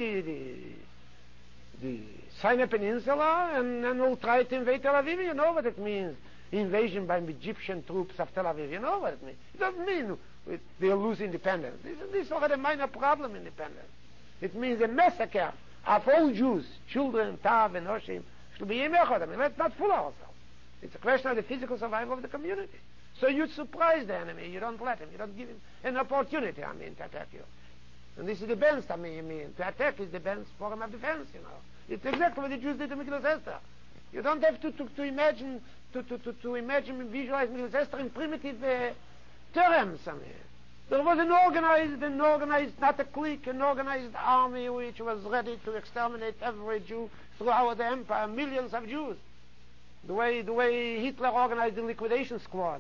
the Sinai Peninsula and will try to invade Tel Aviv. You know what it means, invasion by Egyptian troops of Tel Aviv. You know what it means. It doesn't mean they'll lose independence. This is already a minor problem, independence. It means a massacre of all Jews, children, Tav and Hoshim, should be Yemechot. Let's not fool ourselves. It's a question of the physical survival of the community. So you surprise the enemy. You don't let him. You don't give him an opportunity, to attack you. And this is the best, to attack is the best form of defense, It's exactly what the Jews did to Megillas Esther. You don't have to imagine, and visualize Megillas Esther in primitive terms, There was an organized, not a clique, an organized army which was ready to exterminate every Jew throughout the empire, millions of Jews. The way Hitler organized the liquidation squad.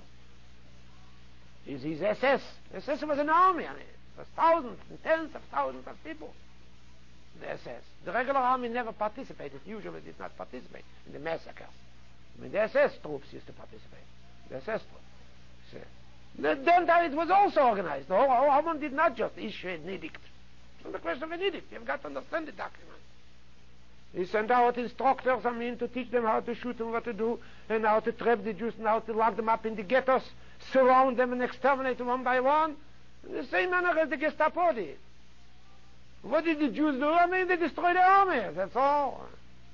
His SS. SS was an army, It was thousands and tens of thousands of people. The SS. The regular army never participated, usually did not participate in the massacres. The SS troops used to participate. The SS troops. Then it was also organized. The Haman did not just issue an edict. It's not a question of an edict. You've got to understand the document. He sent out instructors, to teach them how to shoot and what to do, and how to trap the Jews, and how to lock them up in the ghettos, surround them and exterminate them one by one. In the same manner as the Gestapo did. What did the Jews do? They destroyed the army. That's all.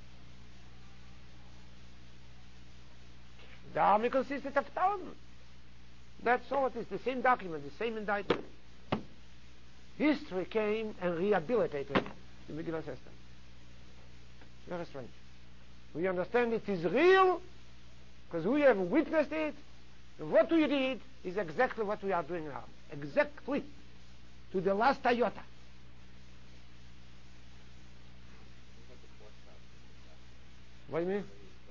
The army consisted of thousands. That's all it is. The same document, the same indictment. History came and rehabilitated the Megillas Esther. Very strange. We understand it is real because we have witnessed it. And what we did is exactly what we are doing now. Exactly. To the last iota. What do you mean?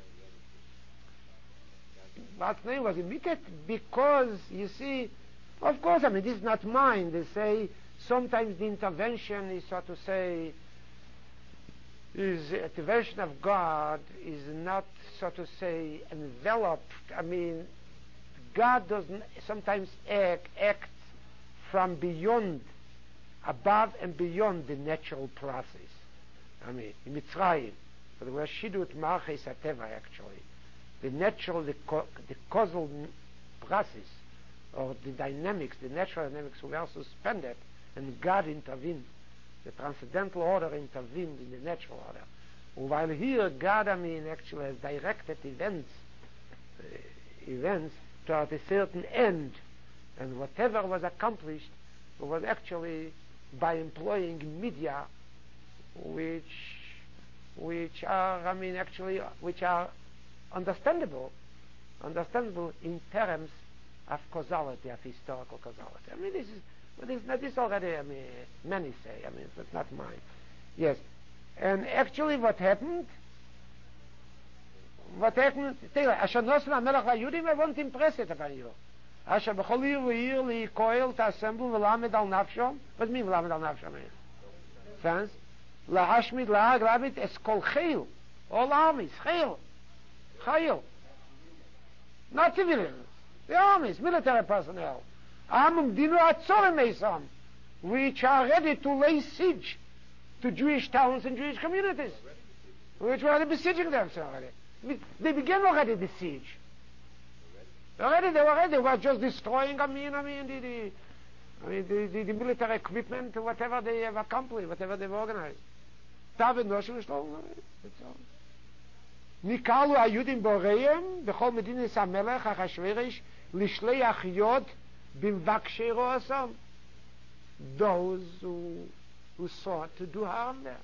Last name was immediate because, you see, of course, this is not mine. They say sometimes the intervention is, so to say, is intervention of God is not, so to say, enveloped. God doesn't sometimes act from beyond, above and beyond the natural process. In Mitzrayim, there was Shidut Marches Ateva, actually. The natural, the causal process, or the dynamics, the natural dynamics were suspended, and God intervened. The transcendental order intervened in the natural order. While here, God, actually has directed events toward a certain end, and whatever was accomplished was actually by employing media, which are understandable in terms of causality, of historical causality. I mean, this already, I mean, many say, I mean, it's not mine. Yes. And actually what happened, תראה, אשר נוסן המלך ליהודים, I want to impress it upon you. אשר בכל עיר ועיר להיקויל, תאסמבל ולמד על נפשם, what does it mean ולמד על נפשם? Sense? להשמיד, להג, להביט, es kol חיל, all armies, חיל. Not civilians, the armies, military personnel. Am dinu atzorim meisam, which are ready to lay siege to Jewish towns and Jewish communities, which were already besieging them already. They began already the siege. They were just destroying, the military equipment, whatever they have accomplished, whatever they've organized. David Noshim Shlomo, that's all. נקראו היהודים בוריהם בכל מדינת המלך אחשוורוש לשליח יוד במבקשי רועסם, those who sought to do harm there.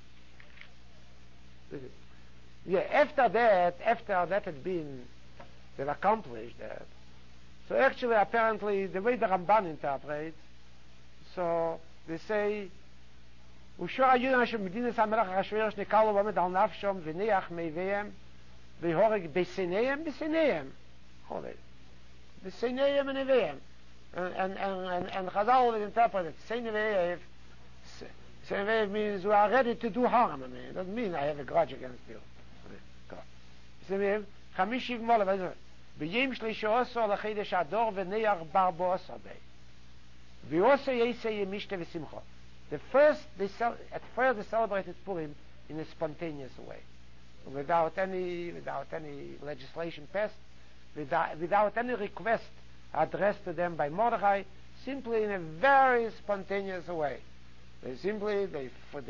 Yeah, after that had been, they've accomplished that. So actually, apparently, the way the Ramban interprets, so they say, ושור היהודים אשר במדינת המלך אחשוורוש נקראו ועומד על נפשם וניח מאביהם והורג בסיניהם, בסיניהם ונביהם. And Chazal will interpret it. Seineveyev means we are ready to do harm. I mean, it doesn't mean I have a grudge against you. Seineveyev, חמישי גמול, ביום שלישי עשור לחידש הדור וניח בר בו עשור בי. ועושה יעשה ימישתה ושמחו. At first they celebrated Purim in a spontaneous way, without any legislation passed, without any request addressed to them by Mordechai, simply in a very spontaneous way. The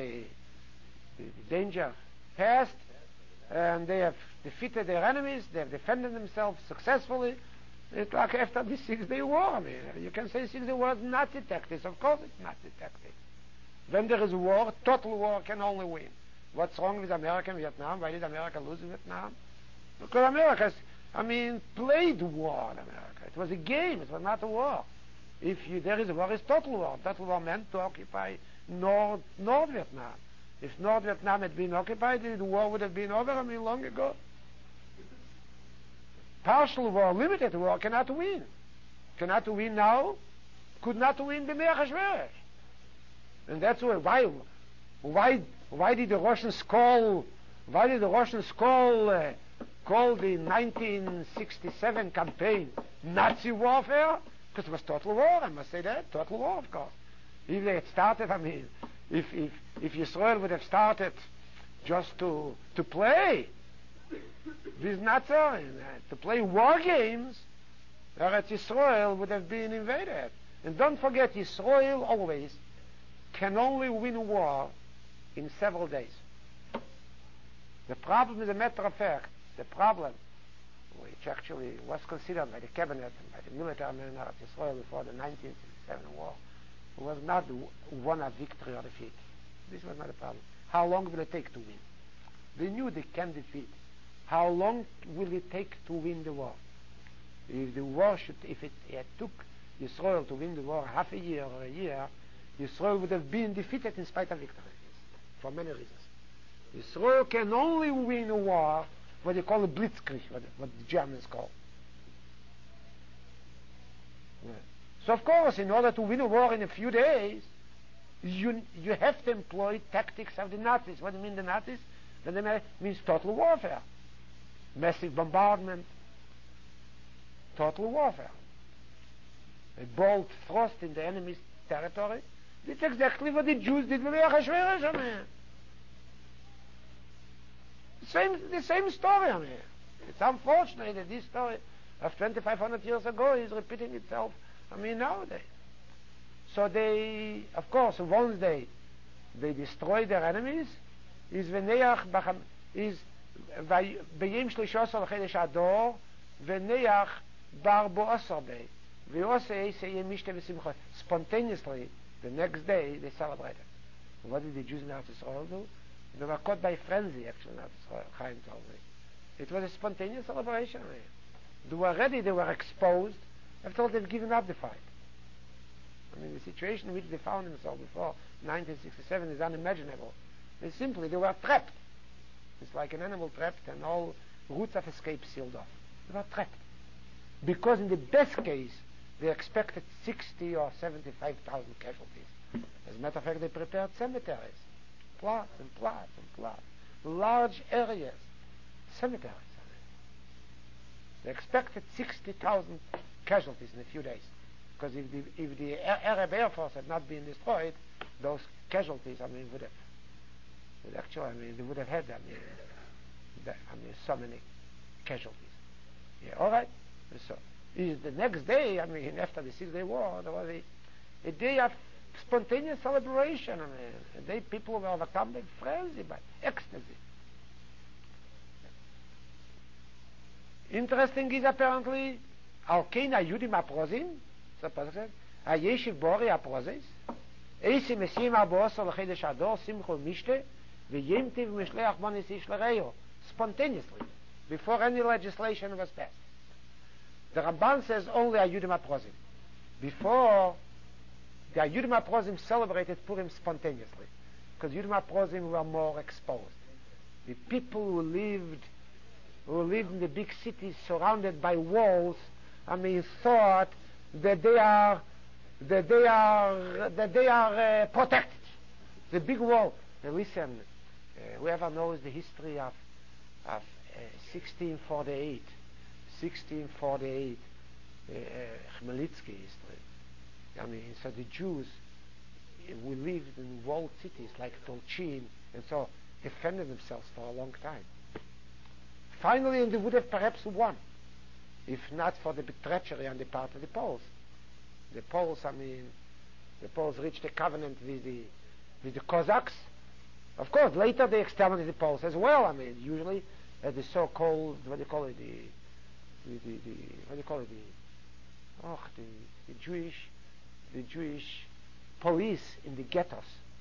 danger passed, and they have defeated their enemies, they have defended themselves successfully. It's like after the 6-day war. I mean, you can say 6-day war is Nazi tactics. Of course it's Nazi tactics. When there is war, total war can only win. What's wrong with America and Vietnam? Why did America lose in Vietnam? Because America, played war in America. It was a game, it was not a war. If there is a war, it's total war. Total war meant to occupy North Vietnam. If North Vietnam had been occupied, the war would have been over, long ago. Partial war, limited war, cannot win. Cannot win now, could not win b'mei Achashverosh. And that's why did the Russians call the 1967 campaign Nazi warfare? Because it was total war, I must say that, total war, of course. If they had started, if Israel would have started just to play with Nazis, to play war games, Eretz Israel would have been invaded. And don't forget, Israel always can only win a war in several days. The problem, as a matter of fact, which actually was considered by the cabinet and by the military men in Eretz Israel before the 1967 war, was not one of victory or defeat. This was not a problem. How long will it take to win? They knew they can defeat. How long will it take to win the war? If it took Israel to win the war half a year or a year, Israel would have been defeated in spite of victory, for many reasons. Israel can only win a war, what they call a blitzkrieg, what the Germans call. Yeah. So of course, in order to win a war in a few days, you have to employ tactics of the Nazis. What do you mean the Nazis? That means total warfare. Massive bombardment, total warfare. A bold thrust in the enemy's territory. That's exactly what the Jews did with Achashverosh. The same story. It's unfortunate that this story of 2,500 years ago is repeating itself. Nowadays. So they, of course, once they destroy their enemies, is ביום שלישי עשר לחודש הדור וניח בר בו עשר בי ועושה יהיה משתה ושמחה. Spontaneously, the next day, they celebrated. What did the Jews in Eretz Israel do? They were caught by frenzy, actually, in Eretz Israel. Chaim told me. It was a spontaneous celebration. They were ready, they were exposed, After all, they've given up the fight. I mean, the situation in which they found themselves before 1967 is unimaginable. They were trapped. It's like an animal trapped and all routes of escape sealed off. They were trapped. Because in the best case, they expected 60 or 75,000 casualties. As a matter of fact, they prepared cemeteries. Plots and plots and plots. Large areas. Cemeteries. They expected 60,000 casualties in a few days. Because if the Arab Air Force had not been destroyed, those casualties, would have they would have had, so many casualties. Yeah, all right. So, the next day, after the 6-day war, there was a day of spontaneous celebration. A day people were overcome by frenzy, by ecstasy. Interesting is apparently, Alkein Ayudim Aprozim, so Pasuk a Yeshiv Bori Aprozis, Eisi Mesim Abos Al Chedesh Ador Simcho Mishte, V'yemtiv Mishleach Monis Ish L'Reyo, spontaneously, before any legislation was passed. The Ramban says only Ayudim Aprozim. Before, the Ayudim Aprozim celebrated Purim spontaneously, because Ayudim Aprozim were more exposed. The people who lived in the big cities surrounded by walls, thought that they are protected. The big wall. Listen, whoever knows the history of 1648, Khmelnytsky history. So the Jews who lived in walled cities like Tolchin and so defended themselves for a long time. Finally, they would have perhaps won, if not for the treachery on the part of the Poles. The Poles reached a covenant with the Cossacks. Of course, later they exterminated the Poles as well. Usually the so-called, the Jewish police in the ghettos.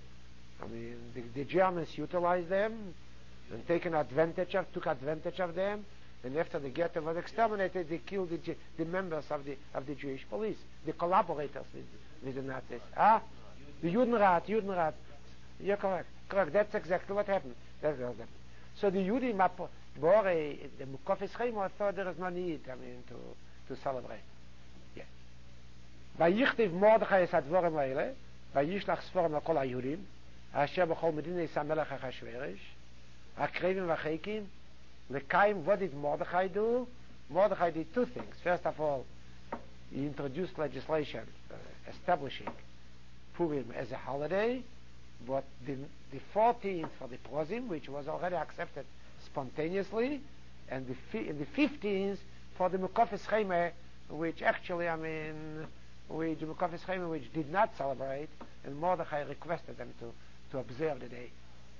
The Germans utilized them and took advantage of them, and after the ghetto was exterminated, they killed the members of the Jewish police, the collaborators with the Nazis. The Judenrat. You're correct. That's exactly what happened. So the Judim, the Mukafis Chemo, thought there is no need, to celebrate. Yeah. Vayichtiv Mordechai es advorim leile, vayishlach sforim lakol haYudim, asher b'chol medina is hamelech Achashverosh, Akrevim v'cheikim, Lekaim. What did Mordechai do? Mordechai did two things. First of all, he introduced legislation establishing Purim as a holiday, but the 14th for the Prozim, which was already accepted spontaneously, and the 15th for the Mukafis Cheme, which actually, which the Mukafis Cheme, which did not celebrate, and Mordechai requested them to observe the day.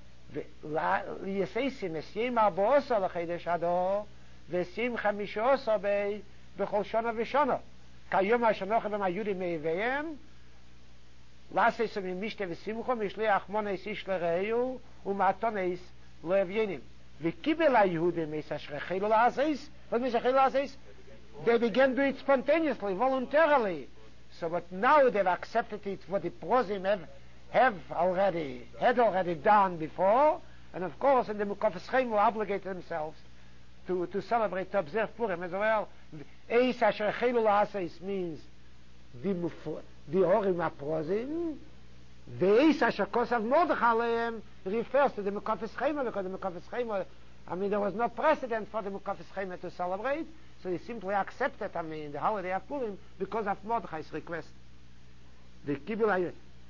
ליסייסים מסיים 14 לחידש אדור וסיים 15 בכל שנה ושנה כיום השנוכם היהודים מאיביהם לעשייסם ממשתה ושמחו משליח מונס איש לרעהו ומעתונס לאביינים וקיבל היהודים את אשר החלו לעשייס. What means החלו לעשייס? They began to do it spontaneously, voluntarily. So but now they've accepted it what the Prozim had already done before, and of course in the Mukafis Chemo obligated themselves to celebrate, to observe Purim as well. Eis asher chelu la'aseis means the Horim HaProzim. The Eis asher kosav Mordechai aleim refers to the Mukafis Chemo, because the Mukafis Chemo, there was no precedent for the Mukafis Chemo to celebrate, so he simply accepted, the holiday of Purim because of Mordechai's request. The Kibbutz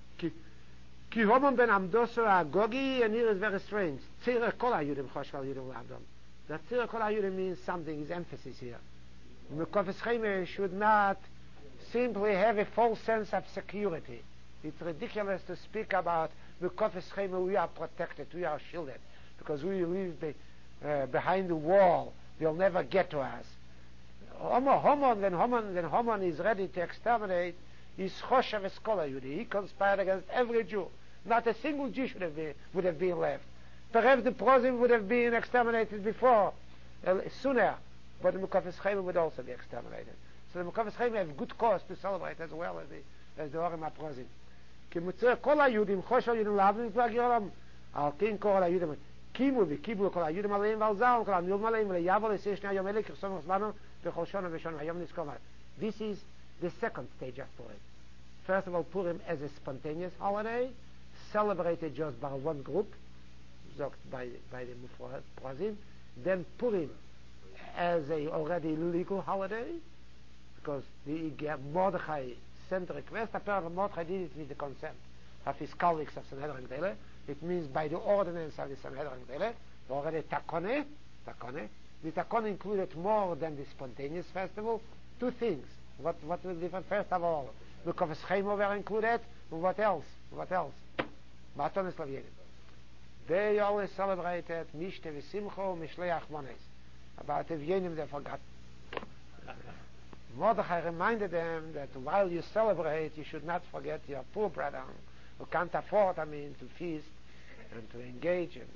Ki homon ben amdoso agogi, and here is very strange. Tzira kol hayudim choshval yudim l'adam. That tzira kol hayudim means something, is emphasis here. Mukafis Cheme should not simply have a false sense of security. It's ridiculous to speak about Mukafis Cheme, we are protected, we are shielded, because we live behind the wall, they'll never get to us. When Haman is ready to exterminate, he's choshev es kol hayudim. He conspired against every Jew. Not a single Jew would have been left. Perhaps the Prozim would have been exterminated before, sooner, but the Mukafis Chemo would also be exterminated. So the Mekavas Chaim have good cause to celebrate as well as the Orim HaProzim. כי מוצא כל היהודים, חוש היהודים להבדיל כבר גיורם, על כן כל היהודים, קימו וקיבלו כל היהודים עליהם ועל זרם, כל הנילם עליהם, ויבוא לסיר שני היום אלה, כרסום וזמנו, בכל שונה ושונה, היום נזכור. This is the second stage of Purim. First of all, Purim as a spontaneous holiday, celebrated just by one group, by the Mufrazim. Then Purim as a already legal holiday, because the Mordechai sent a request. Apparently Mordechai did it with the consent of his colleagues of Sanhedrin Gdele. It means by the ordinance of the Sanhedrin Gdele, already Takone. The Takone included more than the spontaneous festival. Two things. What was different? First of all, the Kofes Chemo were included. And what else? Matonis Lavyenim. They always celebrated Mishte V'Simcho Mishleach Mones. About the Yenim they forgot. Mordechai reminded them that while you celebrate, you should not forget your poor brother who can't afford, to feast and to engage in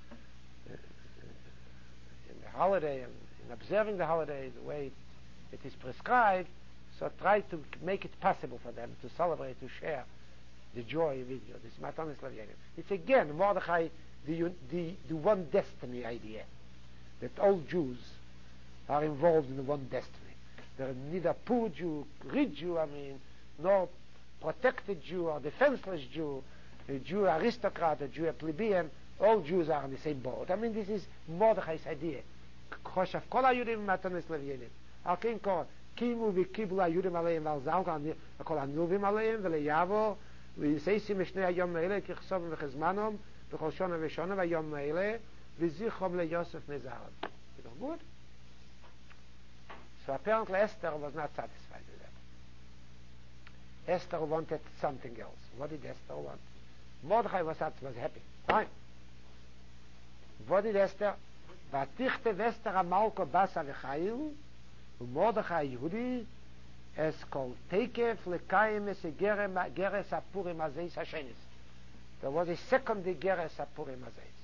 the holiday and in observing the holiday the way it is prescribed. So try to make it possible for them to celebrate, to share the joy with you. This is Matanis Lavyenim. It's again Mordechai, the one destiny idea, that all Jews are involved in the one destiny. There is neither poor Jew, rich Jew, nor protected Jew or defenseless Jew, a Jew aristocrat, a Jew a plebeian. All Jews are on the same boat. This is Mordechai's idea. Choshav kol hayudim matanis levyenim. Al ken kol kimu v'kiblu hayudim aleim v'al zalkan kol hanuvim aleim v'leyavo v'yiseisim mishnei hayom meile kichsovim v'chizmanom v'chol shona v'shona v'yom meile v'zichom leYosef mezaron. You know, good? So apparently Esther was not satisfied with that. Esther wanted something else. What did Esther want? Mordechai was happy. Fine. What did Esther? Vatichte Esther amalko basa v'chayil u'Mordechai Yehudi es kol tekev lekayim es geres apurim azeis hashenis. There was a second geres apurim azeis.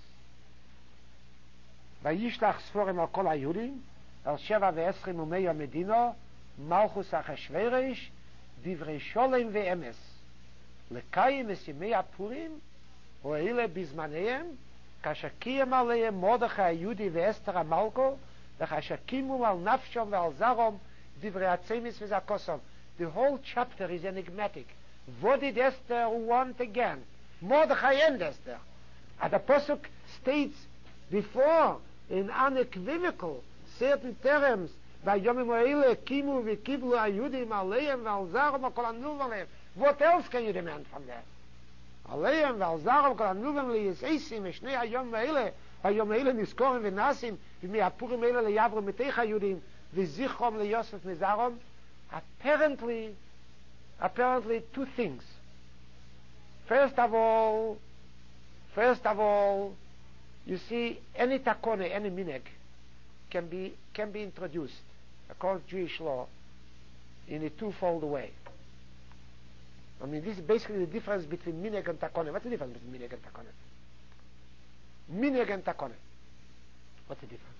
Vayishlach sforim al kol hayudim על 27 ומאה מדינה, מלכוס אחשוורוש, דברי שולם ואמס. לקיים את ימי הפורים, ואלה בזמניהם, כאשר קיים עליהם מרדכי היהודי ואסתר המלכה, וכאשר קימו על נפשם ועל זרעם, דברי הצמס וזכוסם. The whole chapter is enigmatic. What did Esther want again? Mordechai and Esther. And the Pasuk states before, in unequivocal certain terms, ביום האלה קימו וקיבלו היהודים עליהם ועל זרעם וכל הנלווים עליהם. What else can you demand from that? עליהם ועל זרעם וכל הנלווים ליסייסים משני היום האלה, היום האלה נזכורים ונעשים, ומהפורים האלה ליעברו מתיך היהודים, וזיכרום ליוסף מזרעם. Apparently two things. First of all, you see, any takone, any minhag, can be introduced according to Jewish law in a twofold way. This is basically the difference between minhag and takone. What's the difference between minhag and takone? Minhag and takone. What's the difference?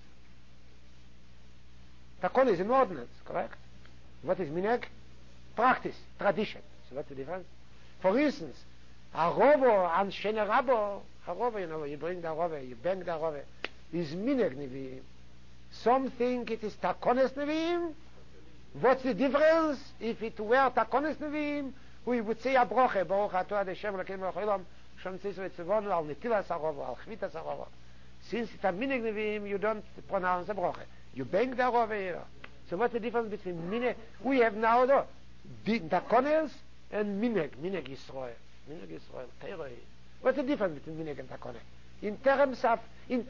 Takone is an ordinance, correct? What is minhag? Practice, tradition. So what's the difference? For instance, a robo and shene rabo, a robo, you bring the robo, you bang the robo, is minhag nevi'im. Some think it is takones nevi'im. What's the difference? If it were takones nevi'im, we would say a broche, Baruch atah Hashem Elokeinu melech haolam, shom tzivos v'tzivonu al netilas harobo, al chvitas harobo. Since it's a minhag nevi'im, you don't pronounce a broche. You bang the robo here. So what's the difference between minhag? We have now takones and minhag. Minhag Yisrael. Minhag Yisrael. Teiroi. What's the difference between minhag and takone? In terms of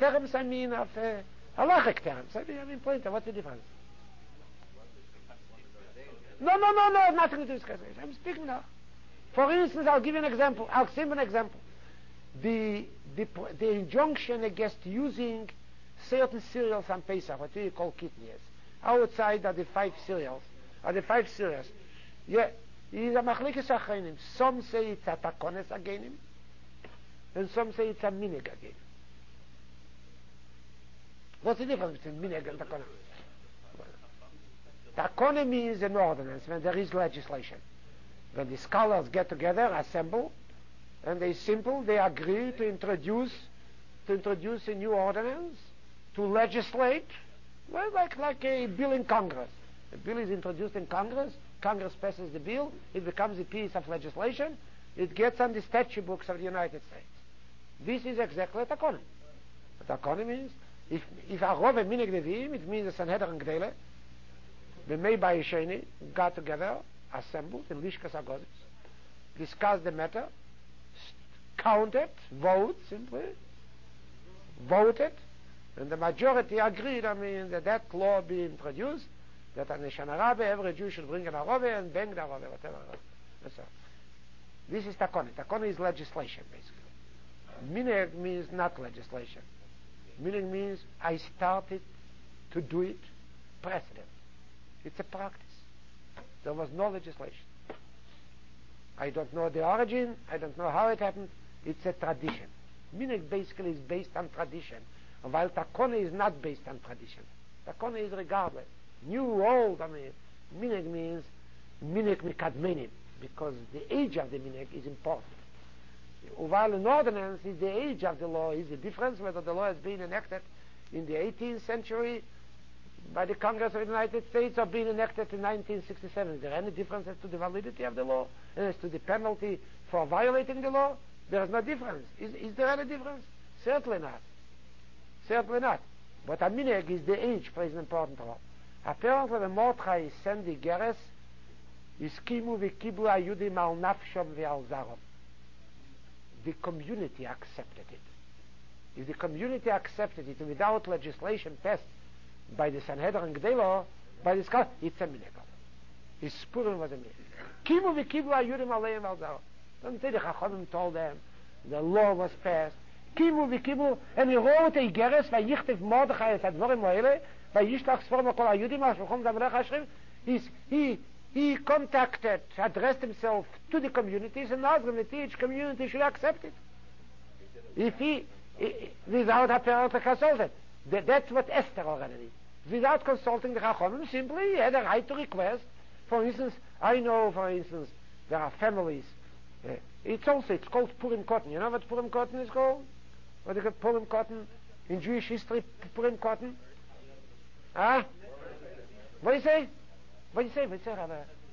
halachic terms. Pointer, what's the difference? No, nothing to do with chesed. I'm speaking now. For instance, I'll give you an example. I'll give you an example. The injunction against using certain cereals on Pesach, what we call kidneys. Outside are the five cereals. Yeah, is a machlekes achronim. Some say it's a takones agenim, and some say it's a minhag agenim. What's the difference between minhag and takone? Takone means an ordinance when there is legislation. When the scholars get together, assemble, and they agree to introduce a new ordinance, to legislate, well, like a bill in Congress. A bill is introduced in Congress, Congress passes the bill, it becomes a piece of legislation, it gets on the statute books of the United States. This is exactly a takone. A takone means, if a rove minig levim, it means a Sanhedrin Gdele, the Mei Sheni got together, assembled in Lishkas Agodis, discussed the matter, counted, voted, and the majority agreed, that law be introduced, that an Shana Rabbe, every Jew should bring an Arove and bang the Arove, whatever. That's all. This is Takone. Takone is legislation, basically. Minhag means not legislation. Minhag means I started to do it, precedent. It's a practice. There was no legislation. I don't know the origin, I don't know how it happened, it's a tradition. Minhag basically is based on tradition, while Takone is not based on tradition. Takone is regardless. New, old, Minhag means Minhag mikadmenim, because the age of the Minhag is important. While an ordinance is the age of the law, is the difference whether the law has been enacted in the 18th century by the Congress of the United States or being enacted in 1967. Is there any difference as to the validity of the law and as to the penalty for violating the law? There is no difference. Is there any difference? Certainly not. Certainly not. But a minhag is the age plays an important role. Apparently the Mordechai sent the Geras Iskimu v'kiblu ayudim al nafshom ve'al zarom. The community accepted it. If the community accepted it without legislation passed by the Sanhedrin Gdelo, by the scholar, it's a minhag. His Purim was a minhag. Kimu v'kiblu ayudim aleim al zarom. Don't say the Chachamim told them the law was passed. Kimu v'kiblu, and he wrote a Geras vayichtiv Mordechai es advorim lo'ele vayishlach sforim kol ayudim al shulchan zavrech hashrim. He contacted, addressed himself to the communities and asked them that each community should accept it. If he without apparently consulting. That's what Esther already did. Without consulting the Chachamim, simply he had a right to request. For instance, I know, there are families. It's called Purim Cotton. You know what Purim Cotton is called? What is it, Purim Cotton? In Jewish history, Purim Cotton? Huh? What do you say? What do you say, Rabbi?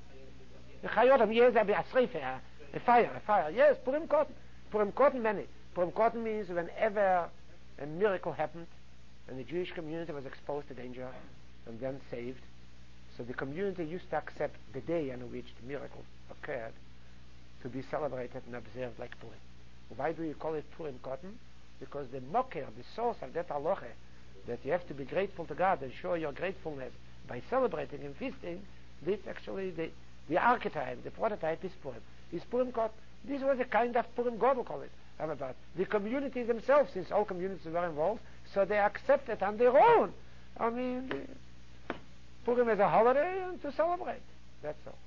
A fire. Yes, Purim Cotton. Purim Cotton, many. Purim Cotton means whenever a miracle happened, and the Jewish community was exposed to danger, and then saved, so the community used to accept the day on which the miracle occurred to be celebrated and observed like Purim. Why do you call it Purim Cotton? Because the mocker, the source of that halacha, that you have to be grateful to God and show your gratefulness by celebrating and feasting, this actually, the archetype, the prototype is Purim. Is Purim Cotton. This was a kind of Purim God, we call it. About the community themselves, since all communities were involved, so they accepted on their own. Purim is a holiday and to celebrate. That's all.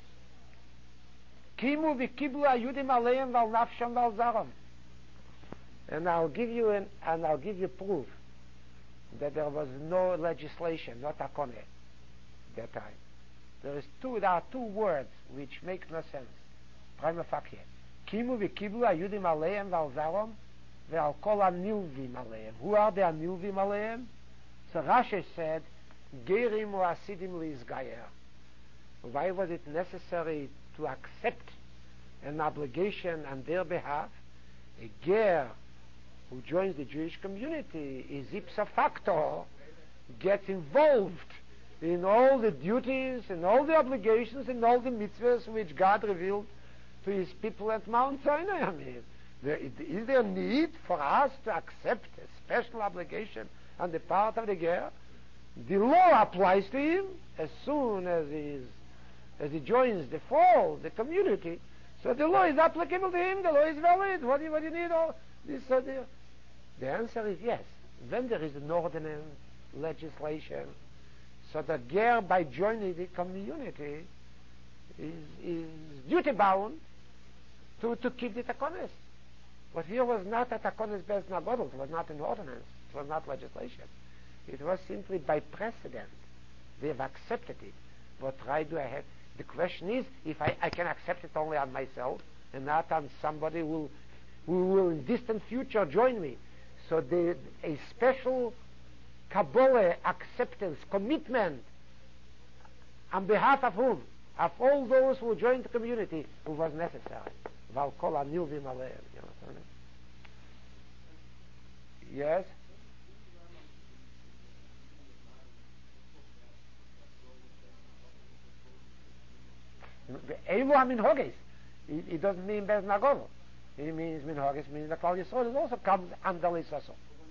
Kimu v'kiblu ayudim aleim val nafsham val zarom. And I'll give you proof that there was no legislation, not takone, that time. There are two words which make no sense. Prima facie. Kimu v'kiblu ayudim aleim val zarom ve'al kol anilvim aleim. Who are the anilvim aleim? So Rashi said, Gerim or Asidim li'izgayer. Why was it necessary to accept an obligation on their behalf? A ger who joins the Jewish community is ipso facto gets involved in all the duties and all the obligations and all the mitzvahs which God revealed to his people at Mount Sinai. Is there need for us to accept a special obligation on the part of the ger? The law applies to him as soon as he joins the fold, the community. So the law is applicable to him, the law is valid. What do you need all this? The answer is yes. When there is an ordinance, legislation, so the ger, by joining the community, is duty-bound to keep the takonis. But here was not a takonis based nagodl, it was not an ordinance, it was not legislation. It was simply by precedent. They have accepted it. What right do I have? The question is, if I can accept it only on myself, and not on somebody who will in distant future join me. So a special Kabbalah acceptance, commitment, on behalf of whom? Of all those who joined the community, who was necessary. Val kol anilvim aleim. You understand? Yes? Evo ha-minhogis. It doesn't mean Bez Nagovo. It means minhogis, means the Klal Yisrael also comes under Lisaso.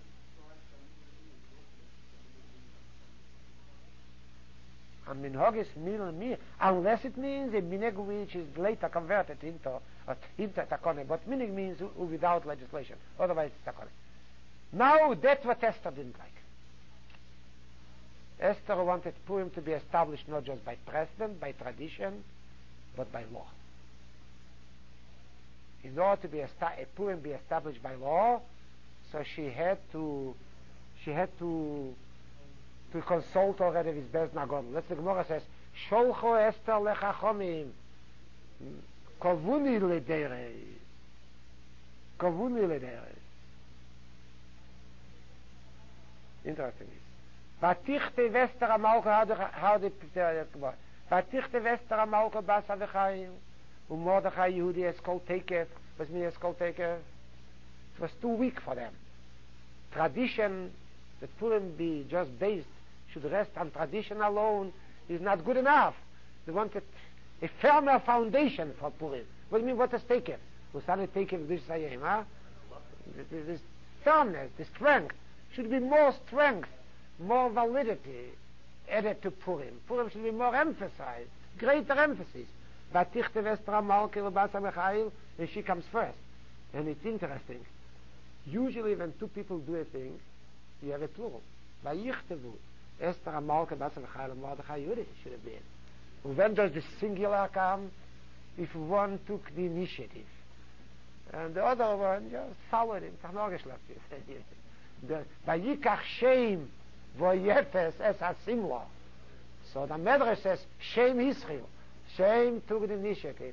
And minhogis mean, unless it means a minig which is later converted into takone, but minig means without legislation. Otherwise it's takone. Now that's what Esther didn't like. Esther wanted Purim to be established not just by precedent, by tradition, but by law. In order to be Purim be established by law, so she had to consult already with Bez Nagon. Let's the Gemara says, Sholcho Esther lechachomim kovuni lederes. Interesting. Vatichte Vester Amalko, how the Vatichte Vester Amalko Basa V'chaim, Mordechai Yehudi Eskol Tekev, was me Eskol Tekev. It was too weak for them. Tradition, that Purim be just based, should rest on tradition alone, is not good enough. They wanted a firmer foundation for Purim. What do you mean, what is Tekev? Usane Tekev Dish Sayim, huh? This firmness, the strength, should be more strength, more validity added to Purim. Purim should be more emphasized, greater emphasis. Vatichte Vestra Malke Lebasa Mechail, and she comes first. And it's interesting. Usually when two people do a thing, you have a plural. Vayichtevu, Esther Malke Lebasa Mechail, and Mordechai Yehudi should have been. And when does the singular come? If one took the initiative. And the other one just followed him. Vayikach Shem Voyefes Es Asimlo. So the Medrash says, Shem Yisrael. Shem took the initiative.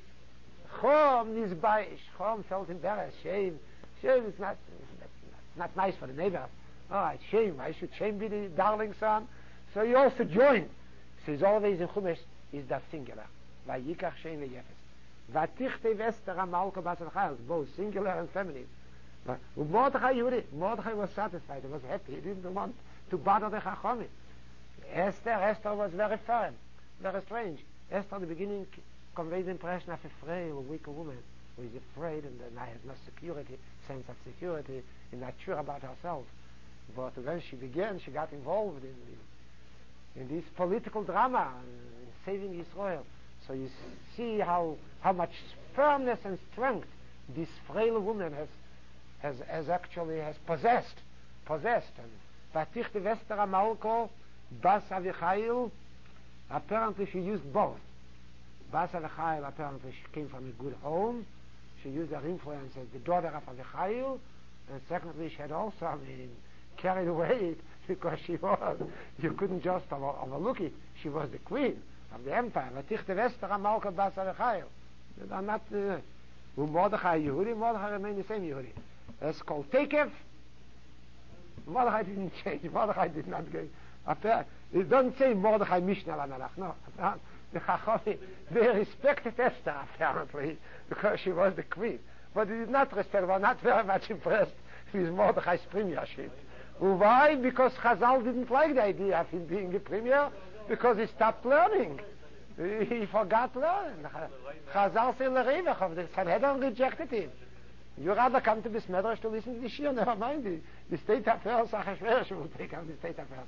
Chom Nizbaish. Chom felt embarrassed. Shem is not nice for the neighbor. All right, Shem. Why should Shem be the darling son? So he also joined. So he's always in Chumash is the singular. Vayikach Shem Voyefes. Vatichte Vester Amalko Basal Chayil. Both singular and feminine. Mordechai was satisfied. He was happy. He didn't want to bother the Chachomim. Esther was very firm, very strange. Esther, in the beginning, conveyed the impression of a frail, weak woman who is afraid and has no sense of security, and not sure about herself. But when she began, she got involved in this political drama, in saving Israel. So you see how much firmness and strength this frail woman has actually possessed. And Vatichte Vester Amalko, Bas Avichail, apparently she used both. Bas Avichail apparently she came from a good home. She used her influence as the daughter of Avichail, and secondly she had also, carried away because she was, you couldn't just overlook it, she was the queen of the empire. Vatichte Vester Amalko, Bas Avichail. They are not, Mordechai Yehudi, Mordechai remained the same Yehudi. It's called Tekev. Mordechai didn't change. Mordechai did not go. It doesn't say Mordechai Mishnah Lamelach. No. The Chachomim, they respected Esther apparently because she was the queen. But they did not respect, were not very much impressed with Mordechai's premiership. Why? Because Chazal didn't like the idea of him being a premier because he stopped learning. He forgot learning. Chazal said L'Revach, the Sanhedrin rejected him. You rather come to this Medrash to listen to the Shir, never mind the state affairs, Achashverosh will take up the state affairs.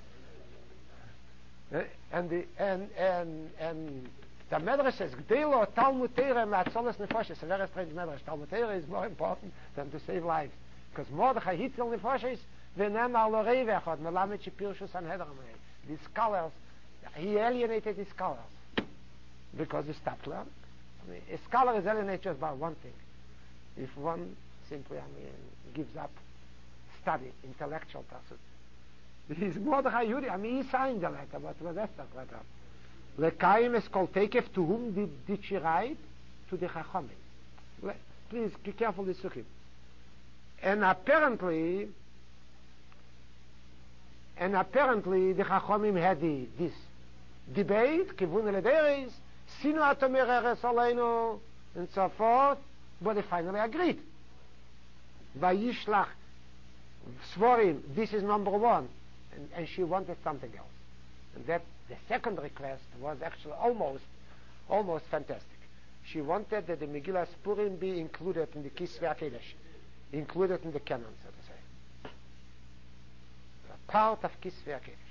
And the Medrash says, Gdelo Talmud Teire Ma'atzolas Nefoshes. It's a very strange Medrash. Talmud Teire is more important than to save lives. Because Mordechai Hitzil Nefoshes, Venem Al L'Revach, Melamed Shepirshus Sanhedrin. The scholars, he alienated his scholars because he stopped learning. A scholar is alienated just by one thing. If one simply, gives up study, intellectual person. He's Mordechai Yehudi. He signed the letter, but it was Esther's letter. Lekayim es kol tekef, to whom did she write? To the Chachamim. Please, be careful with Sukkim. And apparently the Chachamim had this debate, Kivun Elederis, Sinu Atomer Eres Aleinu, and so forth, but they finally agreed. Vayishlach Svorim, this is number one, and she wanted something else. And that the second request was actually almost fantastic. She wanted that the Megillah Purim be included in the Kisvei HaKodesh, included in the canon, so to say. A part of Kisvei HaKodesh.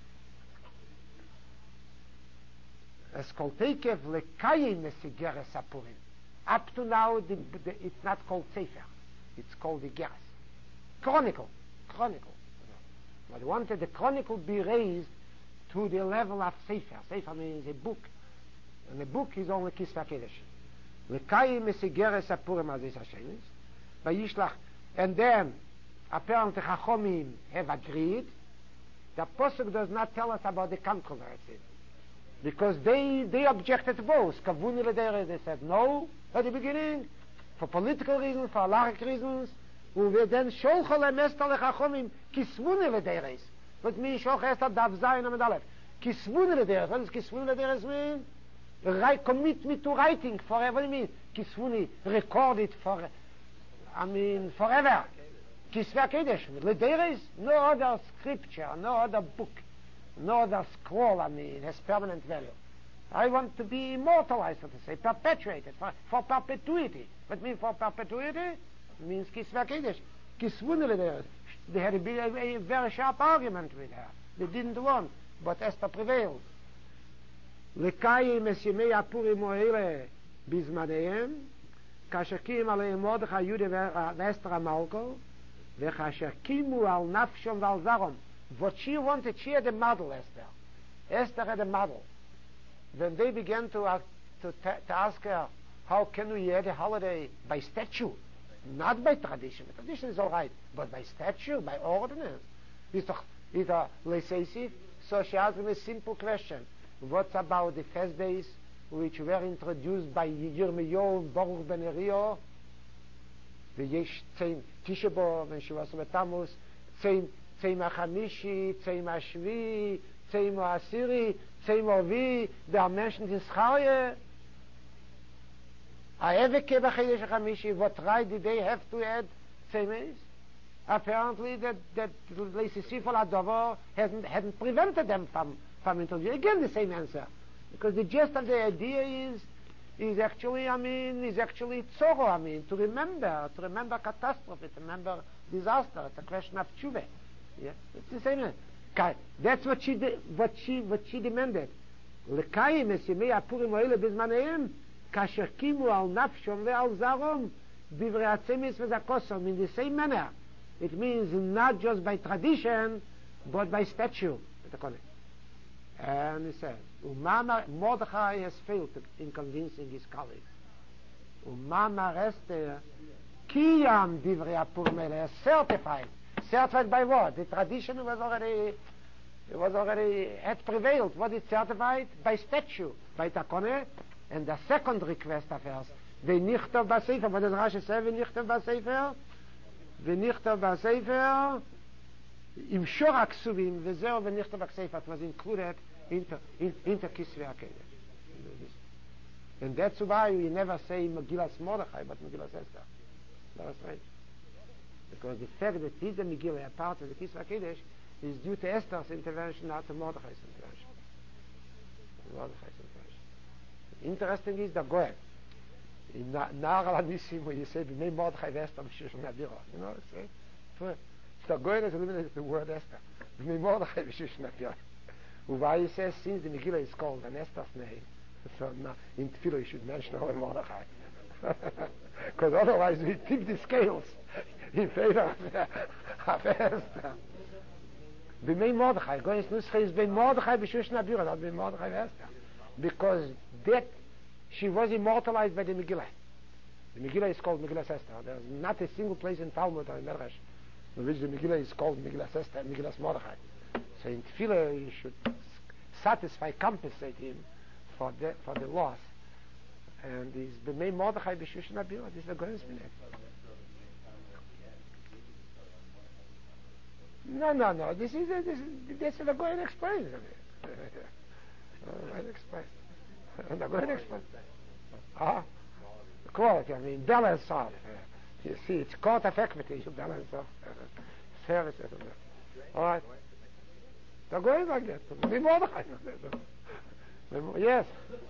Es kol teikev lekayim esigeres HaPurim. Up to now, it's not called Sefer. It's called the Geras. Chronicle. But they wanted the chronicle be raised to the level of Sefer. Sefer means a book. And the book is only Kisvei HaKodesh. Lekayim esigeres HaPurim Azis Hashem. Vayishlach. And then, apparently Chachomim have agreed. The Pasuk does not tell us about the controversy. Because they objected to both. Kavuni Ledere, they said no at the beginning, for political reasons, for halachic reasons. And then Sholcha Lemester Lechachomim Kisvuni Lederes. What means Sholcha Esther Dav Zayin Amid Aleph? Kisvuni Lederes. What does Kisvuni Lederes mean? Commit me to writing forever. What do you mean? Kisvuni, record it forever. Kisvei HaKodesh. Lederes, no other scripture, no other book, no other scroll, has permanent value. I want to be immortalized, so to say, perpetuated, for perpetuity. What means for perpetuity? It means Kisvei HaKodesh. Kisvuni. They had a very sharp argument with her. They didn't want, but Esther prevailed. Lekayim es yemei HaPurim oele bizmaneim, kasher kim aleim Mordechai Yudah ve'Esther HaMalko, ve'kasher kimu al nafshom ve'al zarom. What she wanted, she had a model, Esther. Esther had a model. When they began to ask her, how can we have a holiday by statue? Not by tradition. The tradition is all right. But by statue, by ordinance. It's a leseisif. So she asked him a simple question. What about the fast days which were introduced by Yirmiyahu, Baruch ben Neriah? The Yesh Tzim Tisha B'Av, when she was with Tammuz, Tzim HaChamishi, Tzim HaShvi, Tzim HaAsiri, Tzim HaVi, they are mentioned in Zcharia. Ha'eveke b'Chodesh HaChamishi, what right did they have to add Tzimis? Apparently that Leisisifol HaDover hadn't prevented them from introducing. Again the same answer. Because the gist of the idea is actually tzoro, to remember catastrophe, to remember disaster. It's a question of tshuva. Yeah, it's the same. That's what she demanded. Lekayim es yemei HaPurim oele bizmaneim, kasher kimu al nafshom ve'al zarom, divrei hatzemis v'zakosom. In the same manner, it means not just by tradition, but by statue. And he said, Mordechai has failed in convincing his colleagues. Umama Esther, kiyam divrei HaPurim oele, certified. Certified by what? The tradition had prevailed. What is certified? By statue, by takone. And the second request of hers, v'nichtav b'sefer. What does Rashi say? V'nichtav b'sefer. V'nichtav b'sefer. Im shor haksuvim v'zeo v'nichtav b'sefer. It was included into Kisvei HaKodesh. And that's why we never say Megillas Mordechai, but Megillas Esther. That's right. Because the fact that he's a Megillah, a part of the Kisvei HaKodesh, is due to Esther's intervention, not to Mordechai's intervention. Interesting is the Goel. In Nahar al-Nissim, where you say, B'nei Mordechai v'Esther b'Shushan Adira. You know, say? The Goel has eliminated the word Esther. B'nei Mordechai v'Shushan Adira. Why he says, since the Megillah is called an Esther's name, so now, in Tefillah you should mention only Mordechai. Because otherwise we tip the scales in favor of Esther. B'nei Mordechai, Goyes Nuscha is B'nei Mordechai b'Shushan Adira, not B'nei Mordechai v'Esther. Because that, she was immortalized by the Megillah. The Megillah is called Megillas Esther. There is not a single place in Talmud or in Medrash in which the Megillah is called Megillas Esther and Megillas Mordechai. So in Tefillah you should satisfy, compensate him for the loss. And he's b'mei Mordechai b'shushan abira. This is the Goyen's minhag. No. This is the Goyen explains. The Goyen explains. The Goyen explains. The quality. I mean, balance off. You see, it's court of equity. You balance off services. All right. The Goyen like that. B'mei Mordechai. Yes.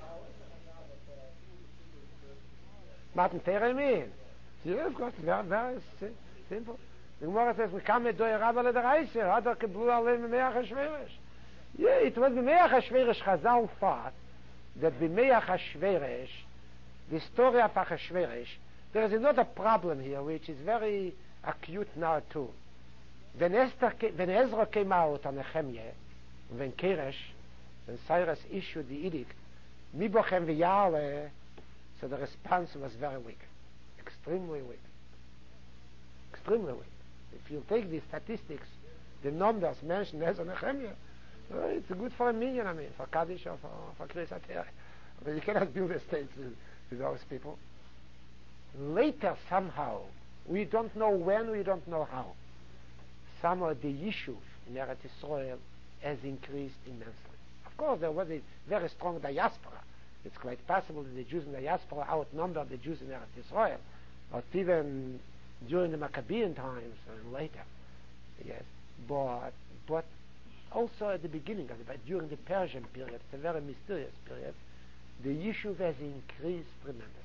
Martin Tere mean. Yes, of course, very simple. The Gemara says, we come to a rabbi the Reise, Hadar Kiblu Aleim B'meach HaShverish. Yeah, it was B'meach HaShverish. Chazal thought that B'meach HaShverish, the story of HaShverish, there is not a problem here, which is very acute now too. When Ezra came out on Nehemiah, when Keresh, when Cyrus issued the edict, Mibochem V'Yale, so the response was very weak. Extremely weak. Extremely weak. If you take the statistics, the numbers mentioned as a Nehemiah, it's good for 1 million, for Kaddish or for Kriyas Ateret. But you cannot build a state with those people. Later, somehow, we don't know when, we don't know how, somehow the issue in Eretz Yisrael has increased immensely. Of course, there was a very strong diaspora. It's quite possible that the Jews in the diaspora outnumber the Jews in Eretz Yisrael, but even during the Maccabean times and later, yes. But also at the beginning of during the Persian period, it's a very mysterious period, the issue has increased tremendously.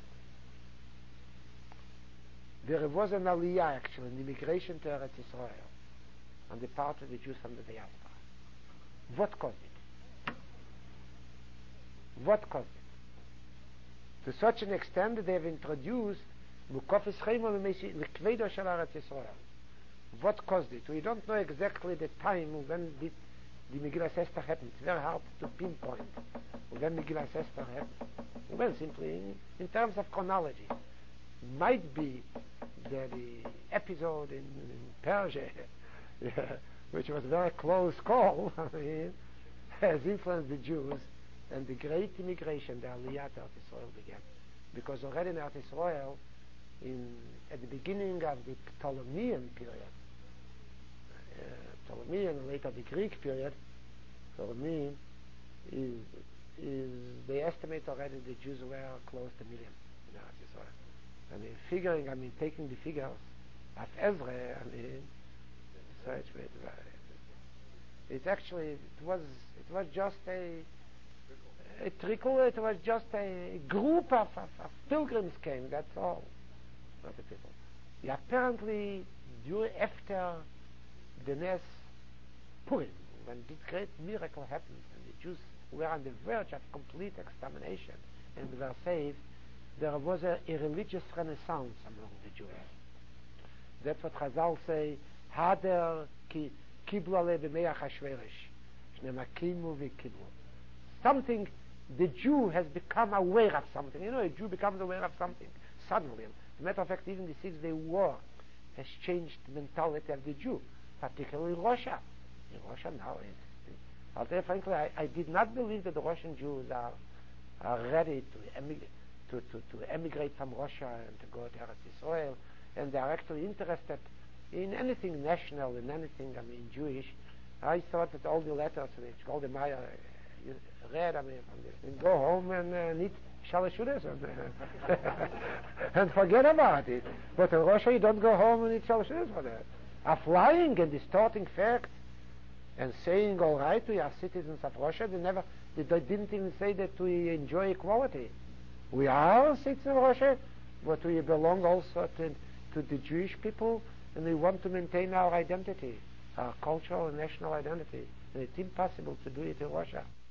There was an aliyah actually, an immigration to Eretz Yisrael on the part of the Jews from the diaspora. What caused it? What caused it? To such an extent that they have introduced Mukofis Chemol L'Kvedo Shel Eretz Yisrael. What caused it? We don't know exactly the time when the Megillas Esther happened. It's very hard to pinpoint when Megillas Esther happened. Well, simply in terms of chronology. Might be that the episode in Persia, which was a very close call, has influenced the Jews, and the great immigration, the Aliyah to Eretz Yisrael began. Because already in Eretz Yisrael, at the beginning of the Ptolemean period, Ptolemean, later the Greek period, Ptolemean is they estimate already the Jews were close to 1 million in Eretz Yisrael. Taking the figures of Ezra, so it's actually, it was just a trickle, it was just a group of pilgrims came, that's all. Not the people. Apparently, after the Nes Purim, when this great miracle happened, and the Jews were on the verge of complete extermination and were saved, there was a religious renaissance among the Jews. That's what Chazal say, Hader kiblu ale b'meach hashverish, shnemakimu v'kiblu. Something, the Jew has become aware of something. You know, a Jew becomes aware of something suddenly. As a matter of fact, even the 6 Day War has changed the mentality of the Jew, particularly in Russia. In Russia now, I'll tell you frankly, I did not believe that the Russian Jews are ready to emigrate from Russia and to go to Eretz Yisrael, and they are actually interested in anything national, in anything, Jewish. I thought that all the letters which Golda you read, and go home and eat shalashudas and forget about it. But in Russia, you don't go home and eat shalashudas for that. Of lying and distorting facts and saying, all right, we are citizens of Russia, they didn't even say that we enjoy equality. We are citizens of Russia, but we belong also to the Jewish people, and we want to maintain our identity, our cultural and national identity. And it's impossible to do it in Russia.